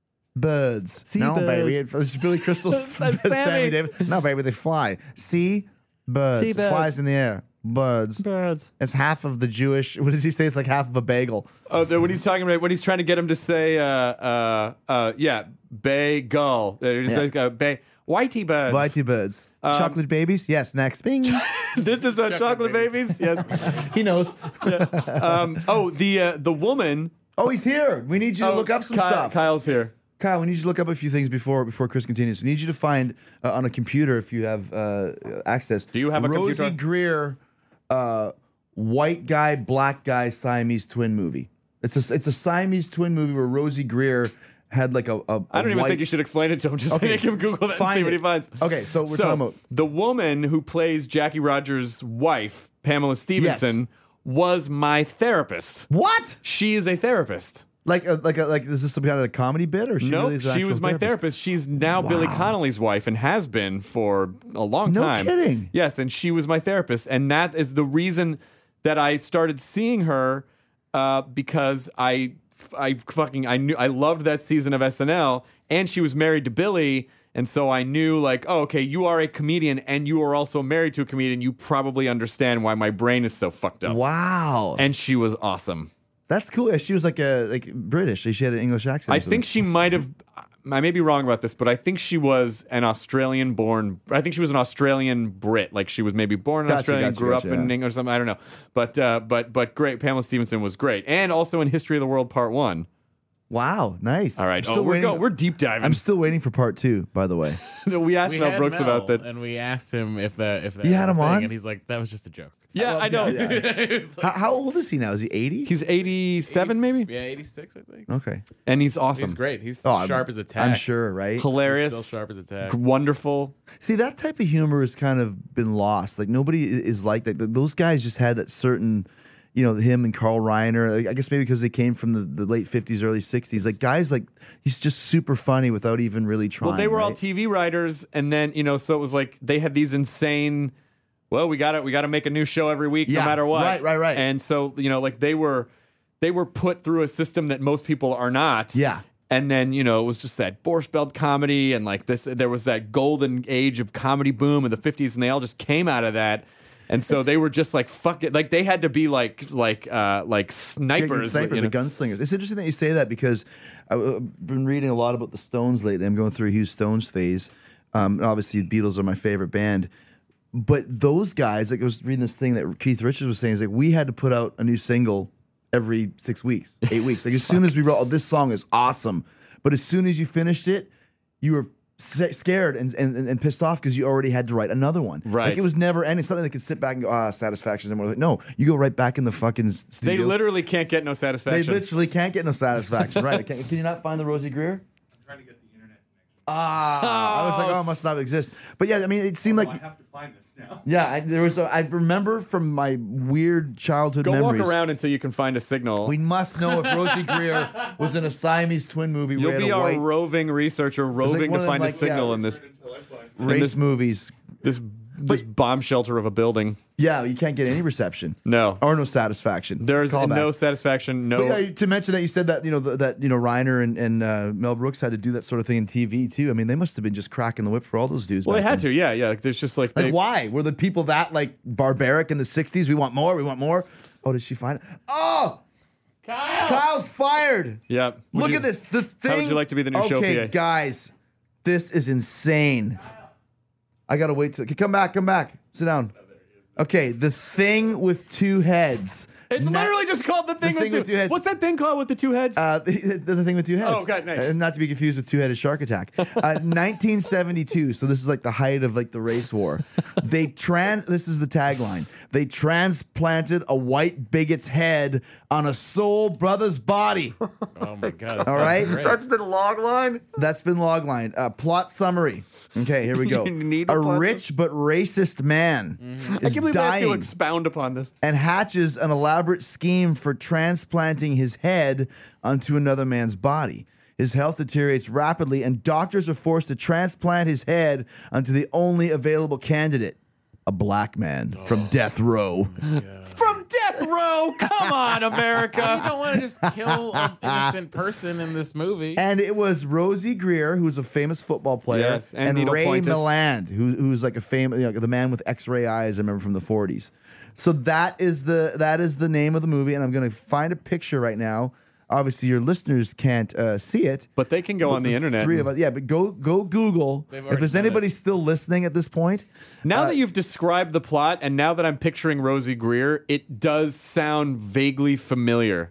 Birds. Sea no, birds. baby. It's Billy Crystal's That's Sammy. Sammy. Davis. No, baby, they fly. Sea birds. Sea birds. Flies in the air. Birds. Birds. It's half of the Jewish. What does he say? It's like half of a bagel. Oh, the, when he's talking about when he's trying to get him to say, uh, uh, uh, yeah, bay gull. Uh, He's Yeah. like uh, bay whitey birds. Whitey birds. Um, Chocolate babies? Yes, next. Bing. This is uh, chocolate, Chocolate babies. Yes. he knows. Um, oh, the uh, the woman. Oh, he's here. We need you to Oh, look up some Kyle- stuff. Kyle's here. Kyle, we need you to look up a few things before before Chris continues. We need you to find uh, on a computer if you have uh, access. Do you have a Rosie computer? Greer, uh, white guy, black guy, Siamese twin movie. It's a it's a Siamese twin movie where Rosie Greer had like a. a I don't a even white, think you should explain it to him. Just Okay. make him Google that and Find see what it. he finds. Okay, so we're so talking about- the woman who plays Jackie Rogers' wife, Pamela Stevenson, was my therapist. What? She is a therapist. Like a, like a, like is this some kind of a comedy bit or she No, really is an she actual was my therapist. She's now Billy Wow. Connolly's wife and has been for a long No time. kidding. Yes, and she was my therapist, and that is the reason that I started seeing her uh, because I, I fucking I knew I loved that season of S N L, and she was married to Billy, and so I knew like, oh, okay, you are a comedian, and you are also married to a comedian. You probably understand why my brain is so fucked up. Wow. And she was awesome. That's cool. Yeah, she was like a like British. She had an English accent. I think she might have. I may be wrong about this, but I think she was an Australian-born. I think she was an Australian Brit. Like she was maybe born in Gotcha, Australia, and gotcha, grew gotcha, up in yeah. England or something. I don't know, but uh, but but great. Pamela Stevenson was great, and also in History of the World Part One. Wow, nice. All right, I'm oh, still we're waiting- go, we're deep diving. I'm still waiting for part two, by the way. we asked We Mel had Brooks Mel, about that. and we asked him if that if that You had was a him thing, on? and he's like, "That was just a joke." Yeah, I, love know. that, He was like, How, how old is he now? Is he eighty? He's eighty-seven, maybe, yeah, eighty-six, I think. Okay. and he's awesome. He's great. He's Oh, I'm- sharp as a tack. I'm sure, right? hilarious, He's still sharp as a tack. wonderful. See, that type of humor has kind of been lost. Like nobody i- is like that. Th- Those guys just had that certain, you know, him and Carl Reiner. like, I guess maybe because they came from the, the late fifties, early sixties. Like guys, like he's just super funny without even really trying. Well, they were all right? T V writers, and then you know, so it was like they had these insane. Well, we got to we got to make a new show every week, Yeah, no matter what. right, right, right. And so you know, like they were, they were put through a system that most people are not. Yeah. And then you know, it was just that Borscht Belt comedy, and like this, there was that golden age of comedy boom in the fifties, and they all just came out of that. And so they were just like fuck it, like they had to be like like uh like snipers, snipers, you know? the gunslingers. It's interesting that you say that because I've uh, been reading a lot about the Stones lately. I'm going through a Hugh Stones phase. Um, and obviously, the Beatles are my favorite band. But those guys, like I was reading this thing that Keith Richards was saying, is like we had to put out a new single every six weeks, eight weeks. Like as soon as we wrote, oh, this song is awesome. But as soon as you finished it, you were sa- scared and, and, and pissed off because you already had to write another one. Right. Like it was never ending. Something they could sit back and go, ah, Satisfaction's more. Like, no, you go right back in the fucking They studio. literally can't get no They satisfaction. literally can't get no satisfaction. Right. Can, can you not find the Rosie Greer? Ah, I was like, oh, it must not exist. But yeah, I mean, it seemed like. I have to find this now. Yeah, I, there was. A, I remember from my weird childhood Go memories. walk around until you can find a signal. We must know if Rosie Greer was in a Siamese twin movie. You'll where be he had a our white roving researcher, roving one to of them, find like, a signal yeah, in this race this- movies. this this bomb shelter of a building. Yeah, you can't get any reception. No, Or no satisfaction. there's Callback. no satisfaction. No, But yeah, to mention that you said that you know th- that you know Reiner and, and uh, Mel Brooks had to do that sort of thing in T V too. I mean, they must have been just cracking the whip for all those dudes. well, they back had then. to. Yeah, yeah. Like, there's just like, Like they, why were the people that like barbaric in the sixties? We want more. We want more. Oh, did she find it? Oh, Kyle! Kyle's fired. yeah. Would Look you- at this. The thing. How would you like to be the new okay, show P A? guys, this is insane. I gotta wait till. Okay, come back. Come back. Sit down. Okay, the thing with two heads. It's Na- literally just called the thing, thing with, two, with two heads. What's that thing called with the two heads? Uh, the, the, the thing with two heads. Oh, God, nice. Uh, not to be confused with two-headed shark attack. Uh, nineteen seventy-two. So this is like the height of like the race war. They trans. This is the tagline. They transplanted a white bigot's head on a soul brother's body. Oh my god! that All sounds right. great. That's the log line. That's been logline. Uh, plot summary. Okay, here we go. You need a a plot rich but racist man I is can't believe they have to dying expound upon this. and hatches an elaborate scheme for transplanting his head onto another man's body. His health deteriorates rapidly, and doctors are forced to transplant his head onto the only available candidate, a black man from death row. From death row. Come on, You America. don't want to just kill an innocent person in this movie. And it was Rosie Greer, who's a famous football player, Yes, and Needle Ray Pointis. Milland, who, who's like a famous, you know, the man with X-ray eyes. I remember from the forties. So that is the that is the name of the movie, and I'm going to find a picture right now. Obviously, your listeners can't uh, see it, But they can go on the internet. Three of us, yeah. But go go Google They've if already there's done anybody it. still listening at this point. Now Uh, that you've described the plot, and now that I'm picturing Rosie Greer, it does sound vaguely familiar.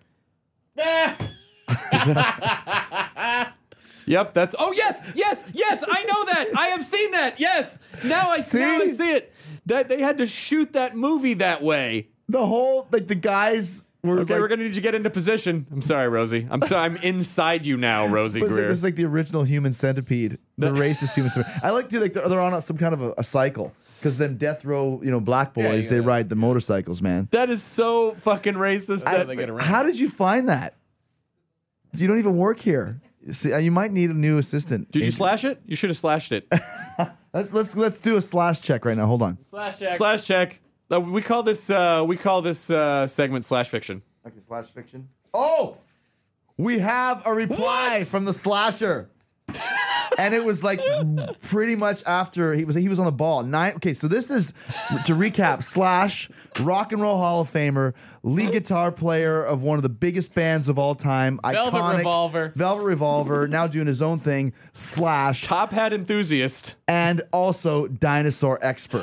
Yep, that's. Oh yes, yes, yes! I know that. I have seen that. Yes. Now I see. Now I See? see it. That they had to shoot that movie that way. The whole like the guys were Okay, like, we're gonna need you to get into position. I'm sorry, Rosie. I'm sorry. I'm inside you now, Rosie But it's like, Greer. it's like the original Human Centipede, the racist Human Centipede. I like to like they're, they're on some kind of a, a cycle because then death row, you know, black boys Yeah, you they gotta- ride the motorcycles, man. That is so fucking racist. How do That, they get around? How did you find that? You don't even work here. See, uh, you might need a new assistant. did you Adrian. slash it? You should have slashed it. Let's let's let's do a slash check right now. Hold on. Slash check. Slash check. Uh, we call this. Uh, we call this uh, segment slash fiction. Okay, slash fiction. Oh, we have a reply What? from the slasher. and it was like pretty much after he was he was on the ball. Nine. Okay, so this is to recap. Slash, Rock and Roll Hall of Famer, lead guitar player of one of the biggest bands of all time. Velvet iconic, Revolver. Velvet Revolver. Now doing his own thing. Slash, Top hat enthusiast. and also dinosaur expert.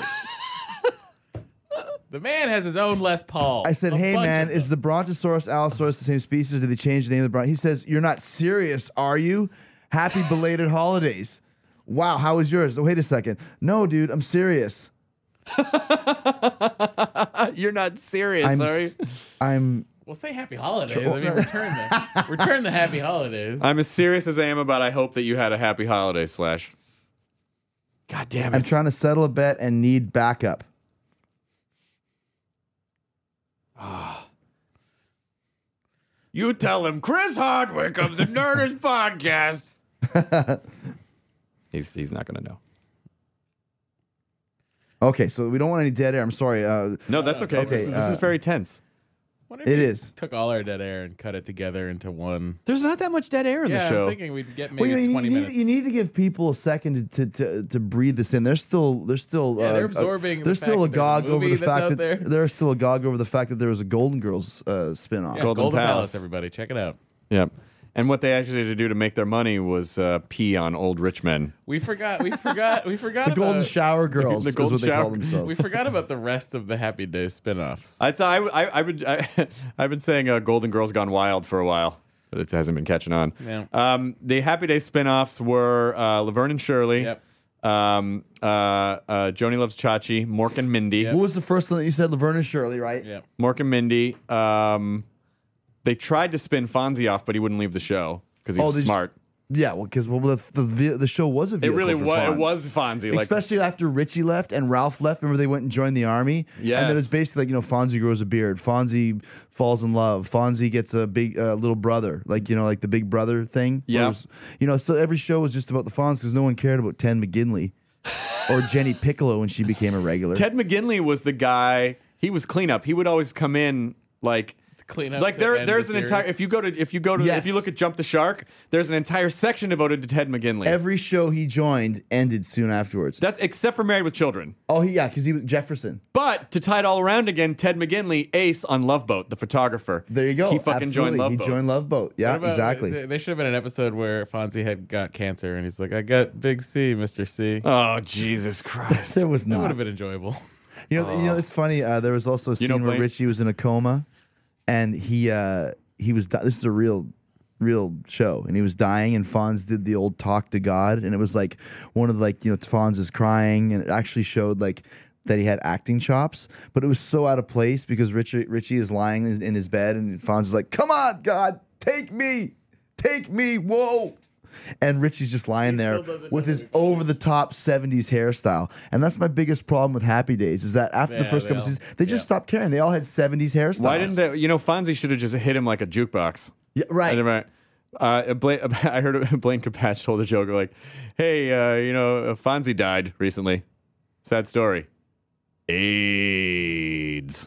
The man has his own Les Paul. I said, A hey, bunch man, of is the Brontosaurus Allosaurus the same species, or did they change the name of the Bron? He says, you're not serious, are you? Happy belated holidays. Wow, how was yours? Oh, wait a second. No, dude, I'm serious. You're not serious, I'm, are you? s- I'm, Well, say happy holidays. I mean, return the return the happy holidays. I'm as serious as I am about I hope that you had a happy holiday, Slash. God damn it. I'm trying to settle a bet and need backup. You tell him Chris Hardwick of the Nerdist Podcast. he's he's not going to know. Okay, so we don't want any dead air. I'm sorry. Uh, No, that's okay. Okay, this is, this is uh, very tense. What if It we is. Took all our dead air and cut it together into one. There's not that much dead air in yeah, the show. I'm thinking we'd get well, maybe you, know, twenty you, need, minutes. you need to give people a second to to, to, to breathe this in. They're still they're still Yeah, uh, they're uh, absorbing the They're fact still that there's a agog over movie the that's fact out that there. they're still agog over the fact that there was a Golden Girls uh, spinoff. Yeah, Golden Golden, Palace. Palace. everybody, check it out. Yeah. And what they actually had to do to make their money was uh, pee on old rich men. We forgot. We forgot. We forgot The about Golden Shower Girls The is Golden what they Shower- call themselves. We forgot about the rest of the Happy Days spinoffs. I'd say I, I, I've been I, I've been saying uh, Golden Girls Gone Wild for a while, but it hasn't been catching on. Yeah. Um, the Happy Days spinoffs were uh, Laverne and Shirley, Yep. um, uh, uh, Joni Loves Chachi, Mork and Mindy, What was the first one that you said? Laverne and Shirley, right? Yeah. Mork and Mindy. Um, they tried to spin Fonzie off, but he wouldn't leave the show because he Oh, was they just- smart. Yeah, well, because well, the, the the show was a It vehicle really for was. It Fonz. was Fonzie. Like, Especially after Richie left and Ralph left. Remember they went and joined the army? Yes. And then it's basically like, you know, Fonzie grows a beard. Fonzie falls in love. Fonzie gets a big uh, little brother. Like, you know, like the big brother thing. where Yeah. it was- You know, so every show was just about the Fonz because no one cared about Ted McGinley or Jenny Piccolo when she became a regular. Ted McGinley was the guy. He was cleanup. He would always come in like. Clean up. Like to there, end there's the an series. entire. If you go to, if you go to, Yes. if you look at Jump the Shark, there's an entire section devoted to Ted McGinley. Every show he joined ended soon afterwards. That's except for Married with Children. oh, he, yeah, because he was Jefferson. But to tie it all around again, Ted McGinley, ace on Love Boat, the photographer. There you go. He fucking joined Absolutely. Love He Boat. joined Love Boat. Yeah, What about- exactly. th- There should have been an episode where Fonzie had got cancer, and he's like, "I got Big C, Mister C." Oh Jesus Christ! There was That would not. have been enjoyable. You know, you know, it's funny. Uh, there was also a scene know, where Blaine- Richie was in a coma, and he uh, he was. Di- this is a real, real show, and he was dying. And Fonz did the old talk to God, and it was like one of the, like, you know, Fonz is crying, and it actually showed like that he had acting chops, but it was so out of place because Richie Richie is lying in in his bed, and Fonz is like, "Come on, God, take me, take me, whoa." And Richie's just lying there with his over-the-top seventies hairstyle. And that's my biggest problem with Happy Days is that after the Yeah, first they couple all- seasons, they just yeah. stopped caring. They all had seventies hairstyles. Why didn't they? You know, Fonzie should have just hit him like a jukebox. Yeah, right. I never- Uh, Blaine, I heard Blaine Capatch told a joke like, "Hey, uh, you know, Fonzie died recently. Sad story. AIDS."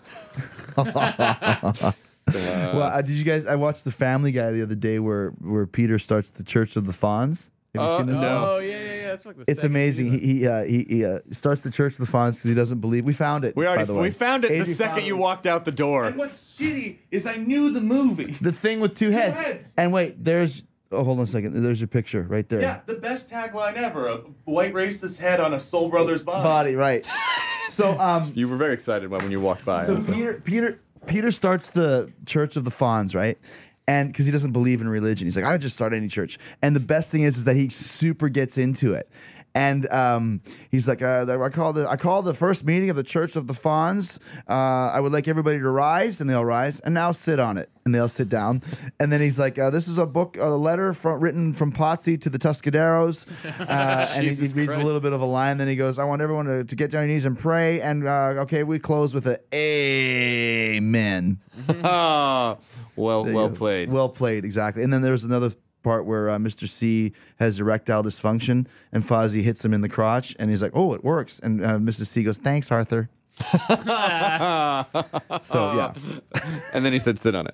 well, uh, did you guys? I watched The Family Guy the other day where where Peter starts the Church of the Fonz. Have you Uh, seen this? no. Oh yeah, yeah, yeah. That's like the It's second amazing. season. He he, uh, he, he uh, starts the Church of the Fonz because he doesn't believe. We found it. We by already the way. we found it the Adrian second found you it. walked out the door. what's shitty is I knew the movie. The thing with two, heads. heads. And wait, there's. Oh, hold on a second. There's your picture right there. Yeah, the best tagline ever: a white racist head on a Soul Brothers body. Body, right. So um. You were very excited when you walked by. So That's it. Peter, Peter, Peter starts the Church of the Fonz, right? And because he doesn't believe in religion, he's like, I just start any church. And the best thing is, is that he super gets into it. And um, he's like, uh, I call the I call the first meeting of the Church of the Fonz. Uh, I would like everybody to rise, and they all rise, and now sit on it, and they all sit down. And then he's like, uh, this is a book, a letter from, written from Potsy to the Tuscaderos, uh, and he, he Jesus reads Christ. a little bit of a line. Then he goes, I want everyone to, to get down your knees and pray. And uh, okay, we close with a Amen. Ah, well, There you well go. played. Well played, exactly. And then there's another part where uh, Mister C has erectile dysfunction, and Fozzie hits him in the crotch, and he's like, "Oh, it works." And uh, Mister C goes, "Thanks, Arthur." So yeah, and then he said, "Sit on it."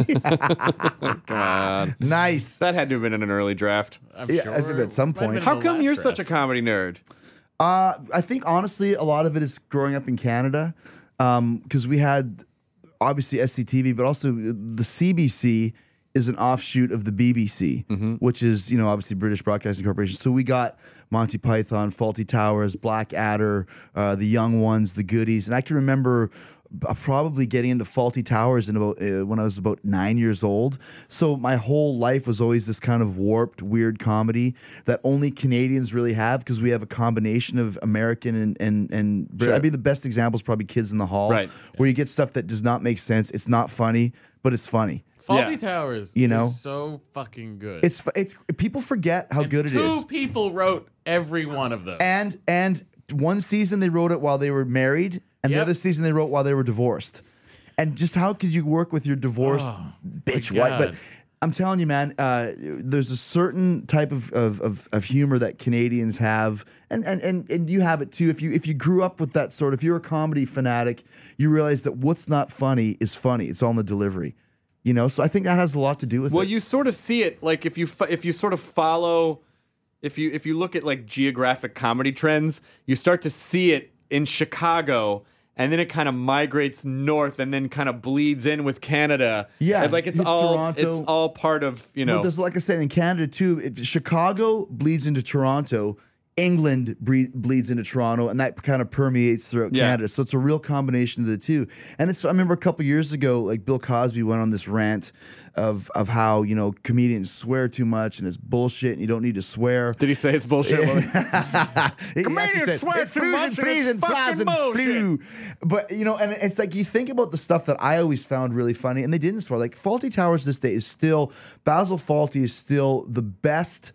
God. Nice. That had to have been in an early draft. I'm Yeah, sure I think at some it might have point. been How the come last you're draft. such a comedy nerd? Uh, I think honestly, a lot of it is growing up in Canada, because we had obviously S C T V, but also the C B C is an offshoot of the B B C, Mm-hmm. which is, you know, obviously British Broadcasting Corporation. So we got Monty Python, Fawlty Towers, Blackadder, uh, The Young Ones, The Goodies, and I can remember uh, probably getting into Fawlty Towers in about uh, when I was about nine years old. So my whole life was always this kind of warped, weird comedy that only Canadians really have, because we have a combination of American and and and. Sure. I mean, the best example is probably Kids in the Hall, Right. where you get stuff that does not make sense. It's not funny, but it's funny. Fawlty Yeah. Towers, You know? is so fucking good. It's fu- it's people forget how And good it two is. people wrote every one of those. And and one season they wrote it while they were married, and the Yep. other season they wrote while they were divorced. And just how could you work with your divorced Oh, bitch my wife? But God. I'm telling you, man, uh, there's a certain type of, of, of, of humor that Canadians have, and, and, and, and you have it too. If you if you grew up with that sort, if you're a comedy fanatic, you realize that what's not funny is funny. It's all in the delivery, you know. So I think that has a lot to do with Well, it. you sort of see it like if you fo- if you sort of follow, if you if you look at like geographic comedy trends, you start to see it in Chicago, and then it kind of migrates north, and then kind of bleeds in with Canada. Yeah, And, like it's it's all Toronto. it's all part of you know. Well, there's like I said in Canada too. If Chicago bleeds into Toronto, England bre- bleeds into Toronto, and that kind of permeates throughout Yeah. Canada. So it's a real combination of the two. And it's I remember a couple years ago, like Bill Cosby went on this rant of of how you know comedians swear too much and it's bullshit and you don't need to swear. Did he say it's bullshit? Well, He actually Comedians said, swear "It's too flues much and and fleas it's and flies fucking and bullshit." flu." But you know, and it's like you think about the stuff that I always found really funny, and they didn't swear. Like Fawlty Towers this day is still Basil Fawlty is still the best,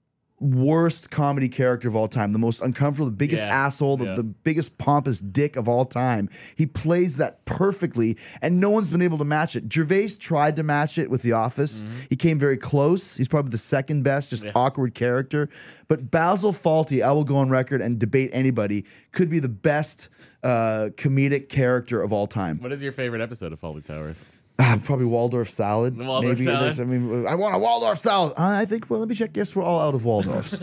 worst comedy character of all time, the most uncomfortable, the biggest Yeah. asshole, the, Yeah. the biggest pompous dick of all time. He plays that perfectly, and no one's been able to match it. Gervais tried to match it with The Office. He came very close. He's probably the second best, just Yeah. awkward character. But Basil Fawlty, I will go on record and debate anybody, could be the best uh, comedic character of all time. What is your favorite episode of Fawlty Towers? Ah, probably Waldorf salad. The Waldorf Maybe salad? there's- I mean, I want a Waldorf salad. Uh, I think. Well, let me check. Guess we're all out of Waldorfs.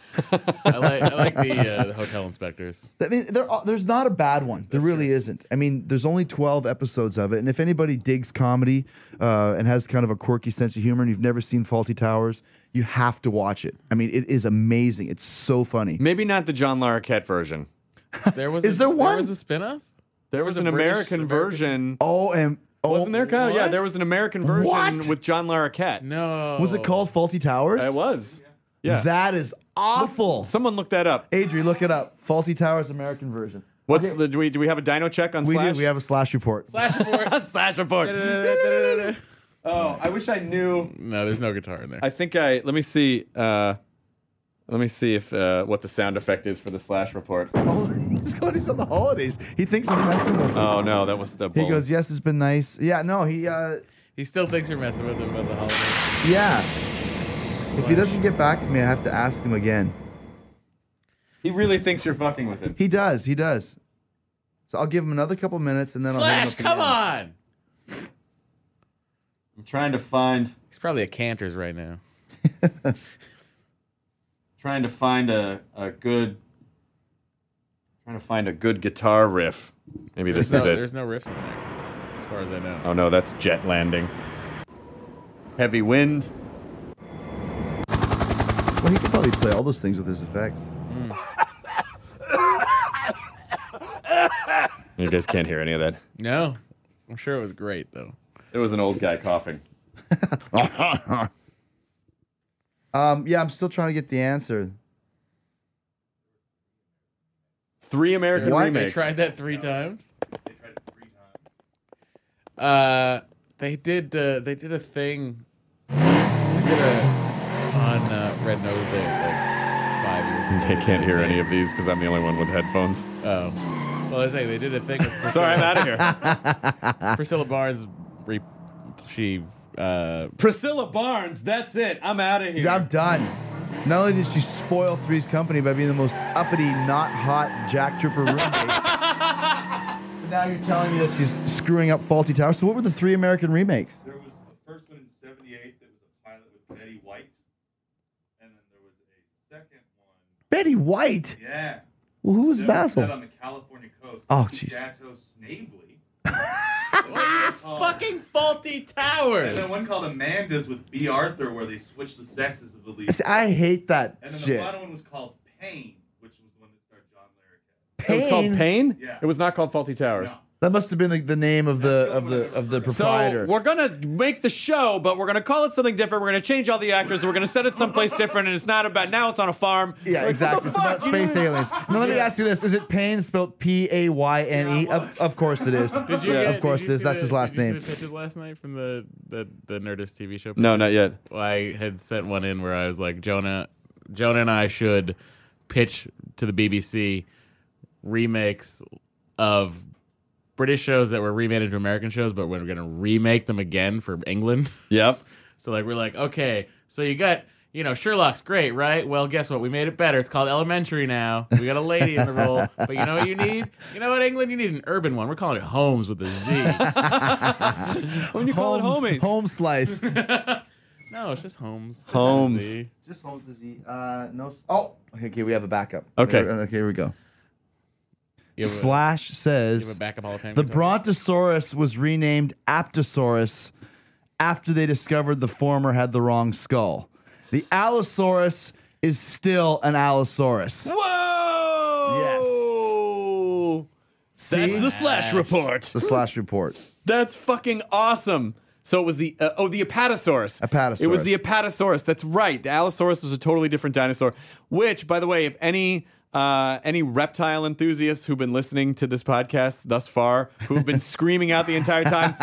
I like I like the, uh, the hotel inspectors. I mean, there, are- there's not a bad one. There really isn't. I mean, there's only twelve episodes of it, and if anybody digs comedy uh, and has kind of a quirky sense of humor, and you've never seen Fawlty Towers, you have to watch it. I mean, it is amazing. It's so funny. maybe not the John Larroquette version. There was Is a, there one? There was a spinoff. There was was an a British- American American- version. Oh, and oh, Wasn't there, Kyle? Yeah, what? there was an American version What? with John Larroquette. No. Was it called Fawlty Towers? It was. Yeah. That is awful. Someone look that up. Adri, look it up. Fawlty Towers American version. What's Okay. the do we do we have a dino check on We Slash? do. We have a slash report. Flash report? Slash report. no, Oh, I wish I knew. there's no guitar in there. I think I let me see. Uh, let me see if uh, what the sound effect is for the Slash report. Oh, he's going. He's on the holidays. He thinks I'm messing with him. Oh no, that was the. He bull. goes, yes, it's been nice. Yeah, no, he, uh, He still thinks you're messing with him about the holidays. yeah. If he doesn't get back to me, I have to ask him again. He really thinks you're fucking with him. He does. He does. So I'll give him another couple minutes, and then I'll hit him Slash, up come again. on! I'm trying to find He's probably at Cantor's right now. trying to find a a good trying to find a good guitar riff. Maybe this There's is no, it. there's no riffs in there, as far as I know. Oh no, that's Jet Landing. Heavy Wind. Well, he could probably play all those things with his effects. You guys can't hear any of that. No, I'm sure it was great though. It was an old guy coughing. Um, yeah, I'm still trying to get the answer. Three American What? remakes. They tried that three times. They tried it three times. Uh, they did. Uh, they did a thing. They did a on uh, Red Nose Day like five years ago. They can't hear any of these because I'm the only one with headphones. Oh, well, I say they did a thing. With Priscilla, Sorry, I'm out of here. Priscilla Barnes. Re- she. Uh, Priscilla Barnes, that's it. I'm out of here. I'm done. Not only did she spoil Three's Company by being the most uppity, not hot Jack Tripper roommate, but now you're telling me that she's screwing up Fawlty Towers. So what were the three American remakes? There was Betty White. Yeah. Well, who was That Basil? set on the California coast. Oh, The jeez. Chateau Snavely. Fucking Faulty Towers. And then one called Amanda's with B. Arthur, where they switched the sexes of the lead. See, I hate that And then shit. the final one was called Pain, which was the one that starred John Larroquette. Pain. It was called Pain? Yeah. It was not called Faulty Towers. No. That must have been like the name of the That's the of only the one I of the remember. proprietor. So we're gonna make the show, but we're gonna call it something different. We're gonna change all the actors. We're gonna set it someplace different, and it's not about now. It's on a farm. Yeah, Like, exactly. What It's the about fuck? space aliens. Now let me ask you this: is it Payne spelled P A Y N E? Yeah, it Of, was. of course it is. Did you Yeah, get- of course did it you is. see That's the- his last did you see name. the pictures last night from the, the, the Nerdist T V show? No, not yet. Well, I had sent one in where I was like, Jonah, Jonah and I should pitch to the B B C remakes of British shows that were remade into American shows, but we're going to remake them again for England. Yep. So like we're like, okay, so you got, you know, Sherlock's great, right? Well, guess what? We made it better. It's called Elementary now. We got a lady in the role. But you know what you need? You know what, England? You need an urban one. We're calling it Holmes with a Z. When you call it homies. Home slice. No, it's just Holmes. Holmes. Z. Just Holmes the Z. Uh, no. s- Oh, okay. We have a backup. Okay. Okay. Here we go. You have a- Slash you have says a backup Hall of Fame the guitar? Brontosaurus was renamed Apatosaurus after they discovered the former had the wrong skull. The Allosaurus is still an Allosaurus. Whoa! See? That's the Slash report. The Slash report. That's fucking awesome. So it was the uh, oh the Apatosaurus. Apatosaurus. It was the Apatosaurus. That's right. The Allosaurus was a totally different dinosaur. Which, by the way, if any uh, any reptile enthusiasts who've been listening to this podcast thus far, who've been screaming out the entire time,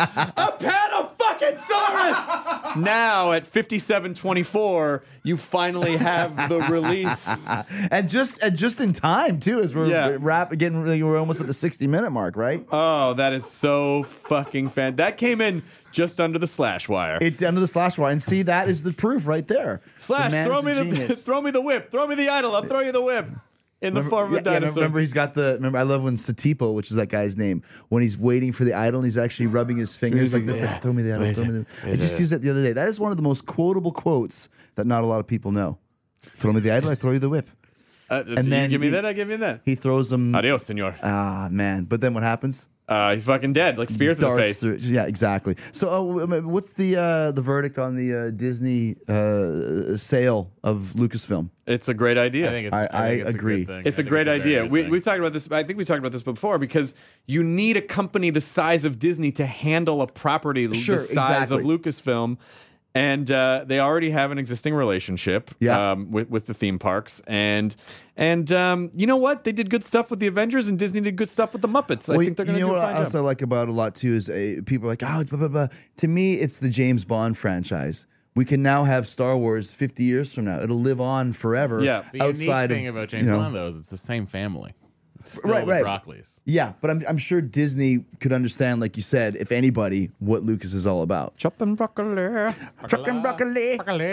Apatofucking-saurus! Now at fifty-seven twenty-four, you finally have the release. and just and just in time too, as we're Yeah. wrap getting really, we're almost at the sixty minute mark, right? Oh, that is so fucking fan. That came in just under the Slash wire. It under the Slash wire, and see that is the proof right there. Slash, The man throw is a me the genius. throw me the whip. Throw me the idol. I'll throw you the whip. In the Remember- form of yeah, a yeah, dinosaur. remember, he's got the. Remember, I love when Satipo, which is that guy's name, when he's waiting for the idol and he's actually rubbing his fingers like this. Like, throw me the idol. Throw me the. I just used that the other day. That is one of the most quotable quotes that not a lot of people know. Throw me the idol, I throw you the whip. Uh, so and you then give me he- that, I give you that. He throws them. Adios, senor. Ah, man! But then what happens? Uh, he's fucking dead, like spear through the Darts face. through- yeah, exactly. So, uh, what's the uh, the verdict on the uh, Disney uh, sale of Lucasfilm? It's a great idea. I think it's, I- I, think I it's a good agree. thing. It's I a think great very idea. good We, thing. we've talked about this. I think we talked about this before because you need a company the size of Disney to handle a property Sure, the size exactly. of Lucasfilm. And uh, they already have an existing relationship Yeah. um, with, with the theme parks. And and um, you know what? They did good stuff with the Avengers, and Disney did good stuff with the Muppets. I Well, think they're going to you know do a what fine else job. I like about it a lot too is uh, people are like, oh, it's blah, blah, blah. To me, it's the James Bond franchise. We can now have Star Wars fifty years from now. It'll live on forever. Yeah. The unique outside thing of, about James you know, Bond, though, is it's the same family. It's still Right, the right. Broccoli's. Yeah, but I'm I'm sure Disney could understand, like you said, if anybody, what Lucas is all about. Chopping broccoli. Trucking broccoli.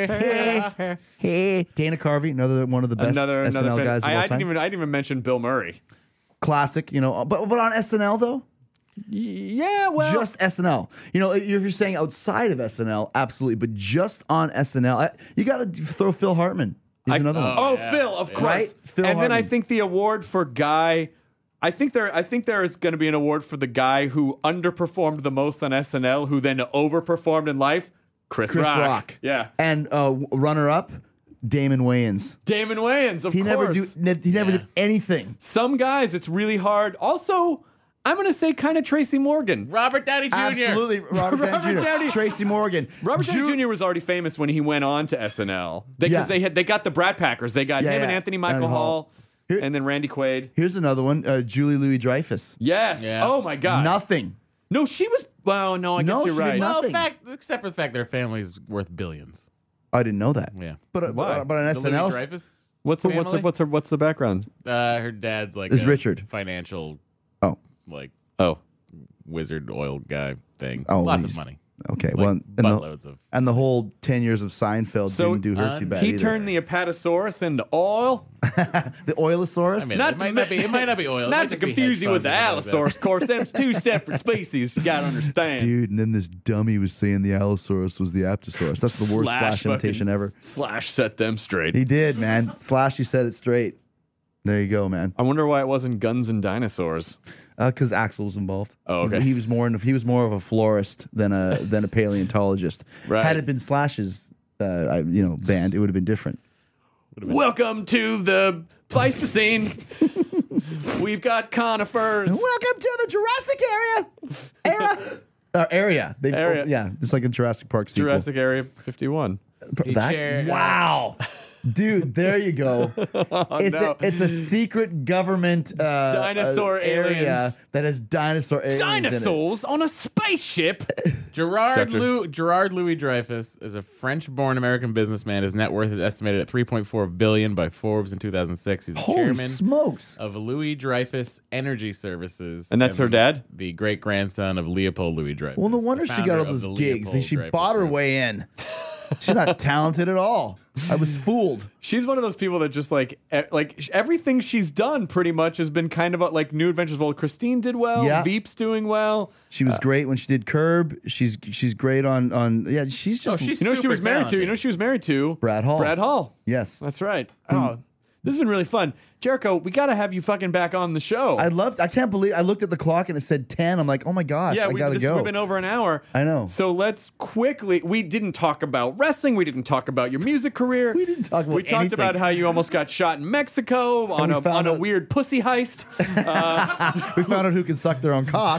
Hey, hey. Dana Carvey, another one of the best Another S N L another fan. guys of I, all I time. didn't even I didn't even mention Bill Murray. Classic, you know. But but on S N L though, Yeah, well, just S N L. You know, if you're saying outside of S N L, absolutely. But just on S N L, I, you got to throw Phil Hartman. He's I- another one. Oh, yeah. Phil, of Yeah. course. Right? Phil and then I Hartman. think the award for guy, I think there, I think there is going to be an award for the guy who underperformed the most on S N L, who then overperformed in life. Chris, Chris Rock. Rock. Yeah. And uh, runner up, Damon Wayans. Damon Wayans, of He course. never do. ne- He never Yeah. did anything. Some guys, it's really hard. Also, I'm going to say kind of Tracy Morgan. Robert Downey Junior Absolutely, Robert, Robert Downey Junior Downey- Tracy Morgan, Robert Downey Ju- Junior was already famous when he went on to S N L because Yeah. they had they got the Brat Packers. They got Yeah, him and yeah. Anthony Michael And Hall. Hall, Here- and then Randy Quaid. Here's another one, uh, Julie Louis Dreyfus. Yes. Yeah. Oh my God. Nothing. No, she was. Well, no, I No, guess you're she did right. not. Well, Nothing. fact, except for the fact their family's worth billions. I didn't know that. Yeah. But uh, Why? but, but on The S N L, Louis Dreyfus What's her, what's her, family? what's her, what's the background? Uh, her dad's like Is a Richard. financial, oh, like Oh, wizard oil guy thing. Oh, Lots he's- of money. okay. Like well, and the, buttloads of. and the whole ten years of Seinfeld So, didn't do her uh, too bad he either. turned the Apatosaurus into oil. the Oilosaurus. I mean, Not it to might ma- not be. It might not be oil. It Not might to just be confuse hedge you with the funds or something Allosaurus, like of course. Them's two separate species. You gotta understand. Dude, and then this dummy was saying the Allosaurus was the Apatosaurus. That's the worst Slash, fucking- imitation ever. Slash set them straight. He did, man. Slash, he said it straight. There you go, man. I wonder why it wasn't Guns and Dinosaurs. Because uh, Axl was involved. Oh, okay. He was more he was more of a florist than a than a paleontologist. Right. Had it been Slash's, uh, you know, band, it would have been different. Welcome to the Pleistocene. We've got conifers. Welcome to the Jurassic area. Era. Uh, area. They, Area. Oh, yeah, it's like a Jurassic Park sequel. Jurassic Area fifty-one. That, Share- wow. Dude, there you go. Oh, it's, no. a, it's a secret government uh, Dinosaur uh, area aliens. that has dinosaur aliens in it. Dinosaurs on a spaceship. Gerard, Structure. Lou, Gerard Louis Dreyfus is a French-born American businessman. His net worth is estimated at three point four billion dollars by Forbes in two thousand six. He's the Holy chairman smokes. of Louis Dreyfus Energy Services. And that's her dad? The great-grandson of Leopold Louis Dreyfus. Well, no the wonder she founder got all of those the gigs. Leopold She Dreyfus bought her Group. way in. She's not talented at all. I was fooled. She's one of those people that just like e- like everything she's done pretty much has been kind of a, like New Adventures of Old Christine did well. Yeah. Veep's doing well. She was great when she did Curb. She's she's great on on yeah. She's just Oh, she's You know who she super was married to? talented. You know who she was married to? Brad Hall. Brad Hall. Yes. That's right. Oh, this has been really fun. Jericho, we got to have you fucking back on the show. I loved. I can't believe. I looked at the clock and it said ten. I'm like, oh my gosh, yeah, I we, gotta this, go. we've been over an hour. I know. So let's quickly. We didn't talk about wrestling. We didn't talk about your music career. We didn't talk about We talked anything. about how you almost got shot in Mexico on we a found on a out- weird pussy heist. We found out who can suck their own cock,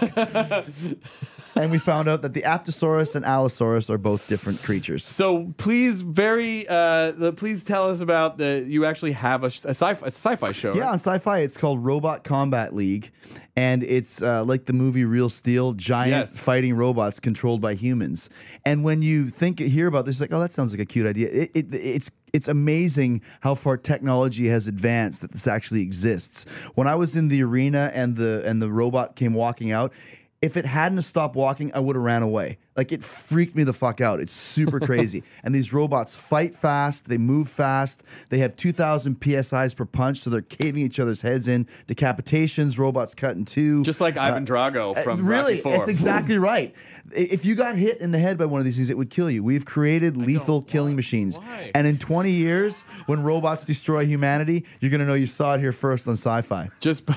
and we found out that the Apatosaurus and Allosaurus are both different creatures. So please, very, uh, the, please tell us about the. You actually have a, a, sci- a sci-fi show. Yeah, right? on Sci-Fi, it's called Robot Combat League, and it's uh, like the movie Real Steel, giant Yes. fighting robots controlled by humans. And when you think hear about this, it's like, oh, that sounds like a cute idea. It, it, it's it's amazing how far technology has advanced that this actually exists. When I was in the arena and the and the robot came walking out, if it hadn't stopped walking, I would have ran away. Like, it freaked me the fuck out. It's super crazy. And these robots fight fast. They move fast. They have two thousand P S Is per punch, so they're caving each other's heads in. Decapitations, robots cut in two. Just like Ivan Drago Uh, from really, Rocky Four. it's exactly right. I- If you got hit in the head by one of these things, it would kill you. We've created lethal killing machines. Why? And in twenty years, when robots destroy humanity, you're going to know you saw it here first on Sci-Fi. Just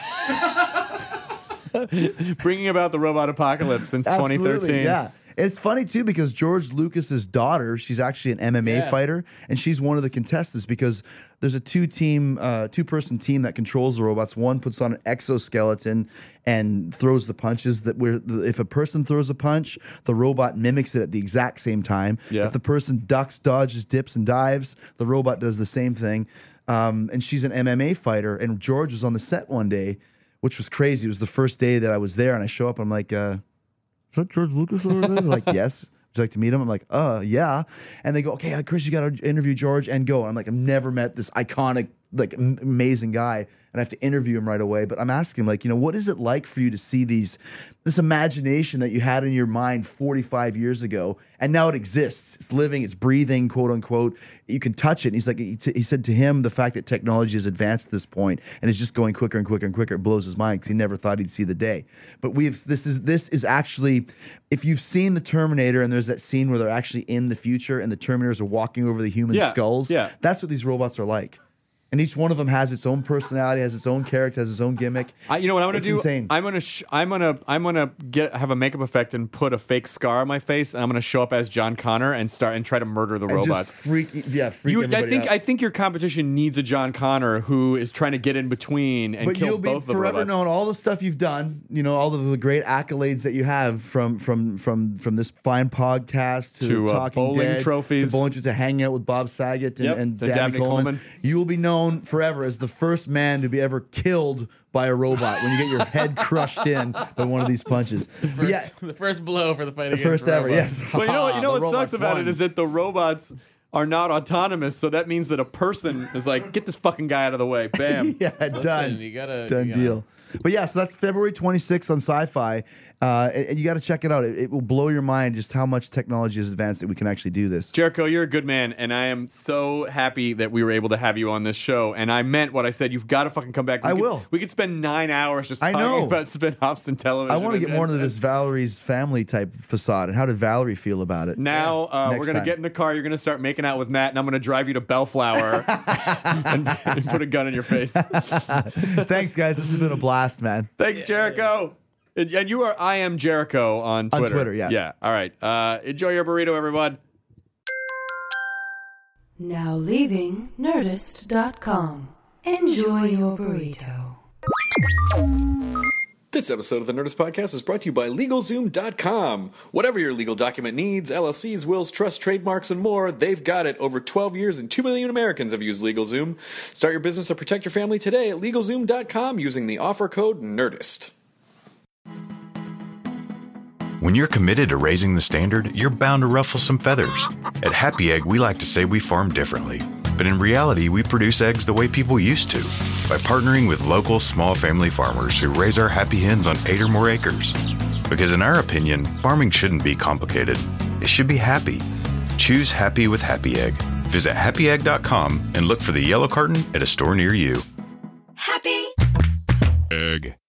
bringing about the robot apocalypse since twenty thirteen. Absolutely, yeah. It's funny too because George Lucas's daughter, she's actually an M M A Yeah. fighter, and she's one of the contestants because there's a two team, uh, two person team that controls the robots. One puts on an exoskeleton and throws the punches. That where the, if a person throws a punch, the robot mimics it at the exact same time. Yeah. If the person ducks, dodges, dips, and dives, the robot does the same thing. Um, and she's an M M A fighter. And George was on the set one day, which was crazy. It was the first day that I was there, and I show up. I'm like. Uh, Is that George Lucas over there? They're like, yes. Would you like to meet him? I'm like, uh, yeah. And they go, okay, Chris, you got to interview George and go. And I'm like, I've never met this iconic, like, am- amazing guy. And I have to interview him right away. But I'm asking him, like, you know, what is it like for you to see these, this imagination that you had in your mind forty-five years ago, and now it exists. It's living, it's breathing, quote unquote. You can touch it. And he's like, he, t- he said to him, the fact that technology has advanced to this point and it's just going quicker and quicker and quicker, it blows his mind because he never thought he'd see the day. But we've this is this is actually, if you've seen the Terminator and there's that scene where they're actually in the future and the Terminators are walking over the human Yeah, skulls, yeah. that's what these robots are like. And each one of them has its own personality, has its own character, has its own gimmick. I, you know what I'm gonna It's do? insane. I'm gonna sh- I'm gonna I'm gonna get have a makeup effect and put a fake scar on my face, and I'm gonna show up as John Connor and start and try to murder the And robots. just freak, yeah, freak You, I everybody think out. I think your competition needs a John Connor who is trying to get in between and but kill you'll be both the forever robots. known all the stuff you've done, you know, all of the great accolades that you have from from from from this fine podcast to, To, uh, Talking bowling Dead, trophies. to bowling to hanging out with Bob Saget and, Yep, and and Dabney, Dabney Coleman. Coleman. You will be known forever as the first man to be ever killed by a robot when you get your head crushed in by one of these punches. But First, yeah, the first blow for the fight the against first ever, robots. yes. Well, you know what? You know The what sucks robots about won. it is that the robots are not autonomous, so that means that a person is like, get this fucking guy out of the way. Bam. yeah, Listen, done. you gotta- done you gotta- deal. But yeah, so that's February twenty-sixth on Sci-Fi. Uh, and, and you got to check it out. It, it will blow your mind just how much technology is advanced that we can actually do this. Jericho, you're a good man, and I am so happy that we were able to have you on this show. And I meant what I said. You've got to fucking come back. We I could, will. We could spend nine hours just I talking know. about spin-offs and television. I want to get and- more into and- this Valerie's family type facade. And how did Valerie feel about it? Now uh, Next we're going to time. get in the car. You're going to start making out with Matt, and I'm going to drive you to Bellflower and, and put a gun in your face. Thanks, guys. This has been a blast, man. Thanks, Jericho. And, and you are I am Jericho on Twitter. On Twitter, yeah. Yeah. All right. Uh, enjoy your burrito, everyone. Now leaving Nerdist dot com. Enjoy your burrito. This episode of the Nerdist Podcast is brought to you by LegalZoom dot com. Whatever your legal document needs, L L Cs, wills, trusts, trademarks, and more, they've got it. Over twelve years and two million Americans have used LegalZoom. Start your business or protect your family today at LegalZoom dot com using the offer code NERDIST. When you're committed to raising the standard, you're bound to ruffle some feathers. At Happy Egg, we like to say we farm differently. But in reality, we produce eggs the way people used to, by partnering with local small family farmers who raise our happy hens on eight or more acres. Because in our opinion, farming shouldn't be complicated. It should be happy. Choose happy with Happy Egg. Visit happy egg dot com and look for the yellow carton at a store near you. Happy Egg.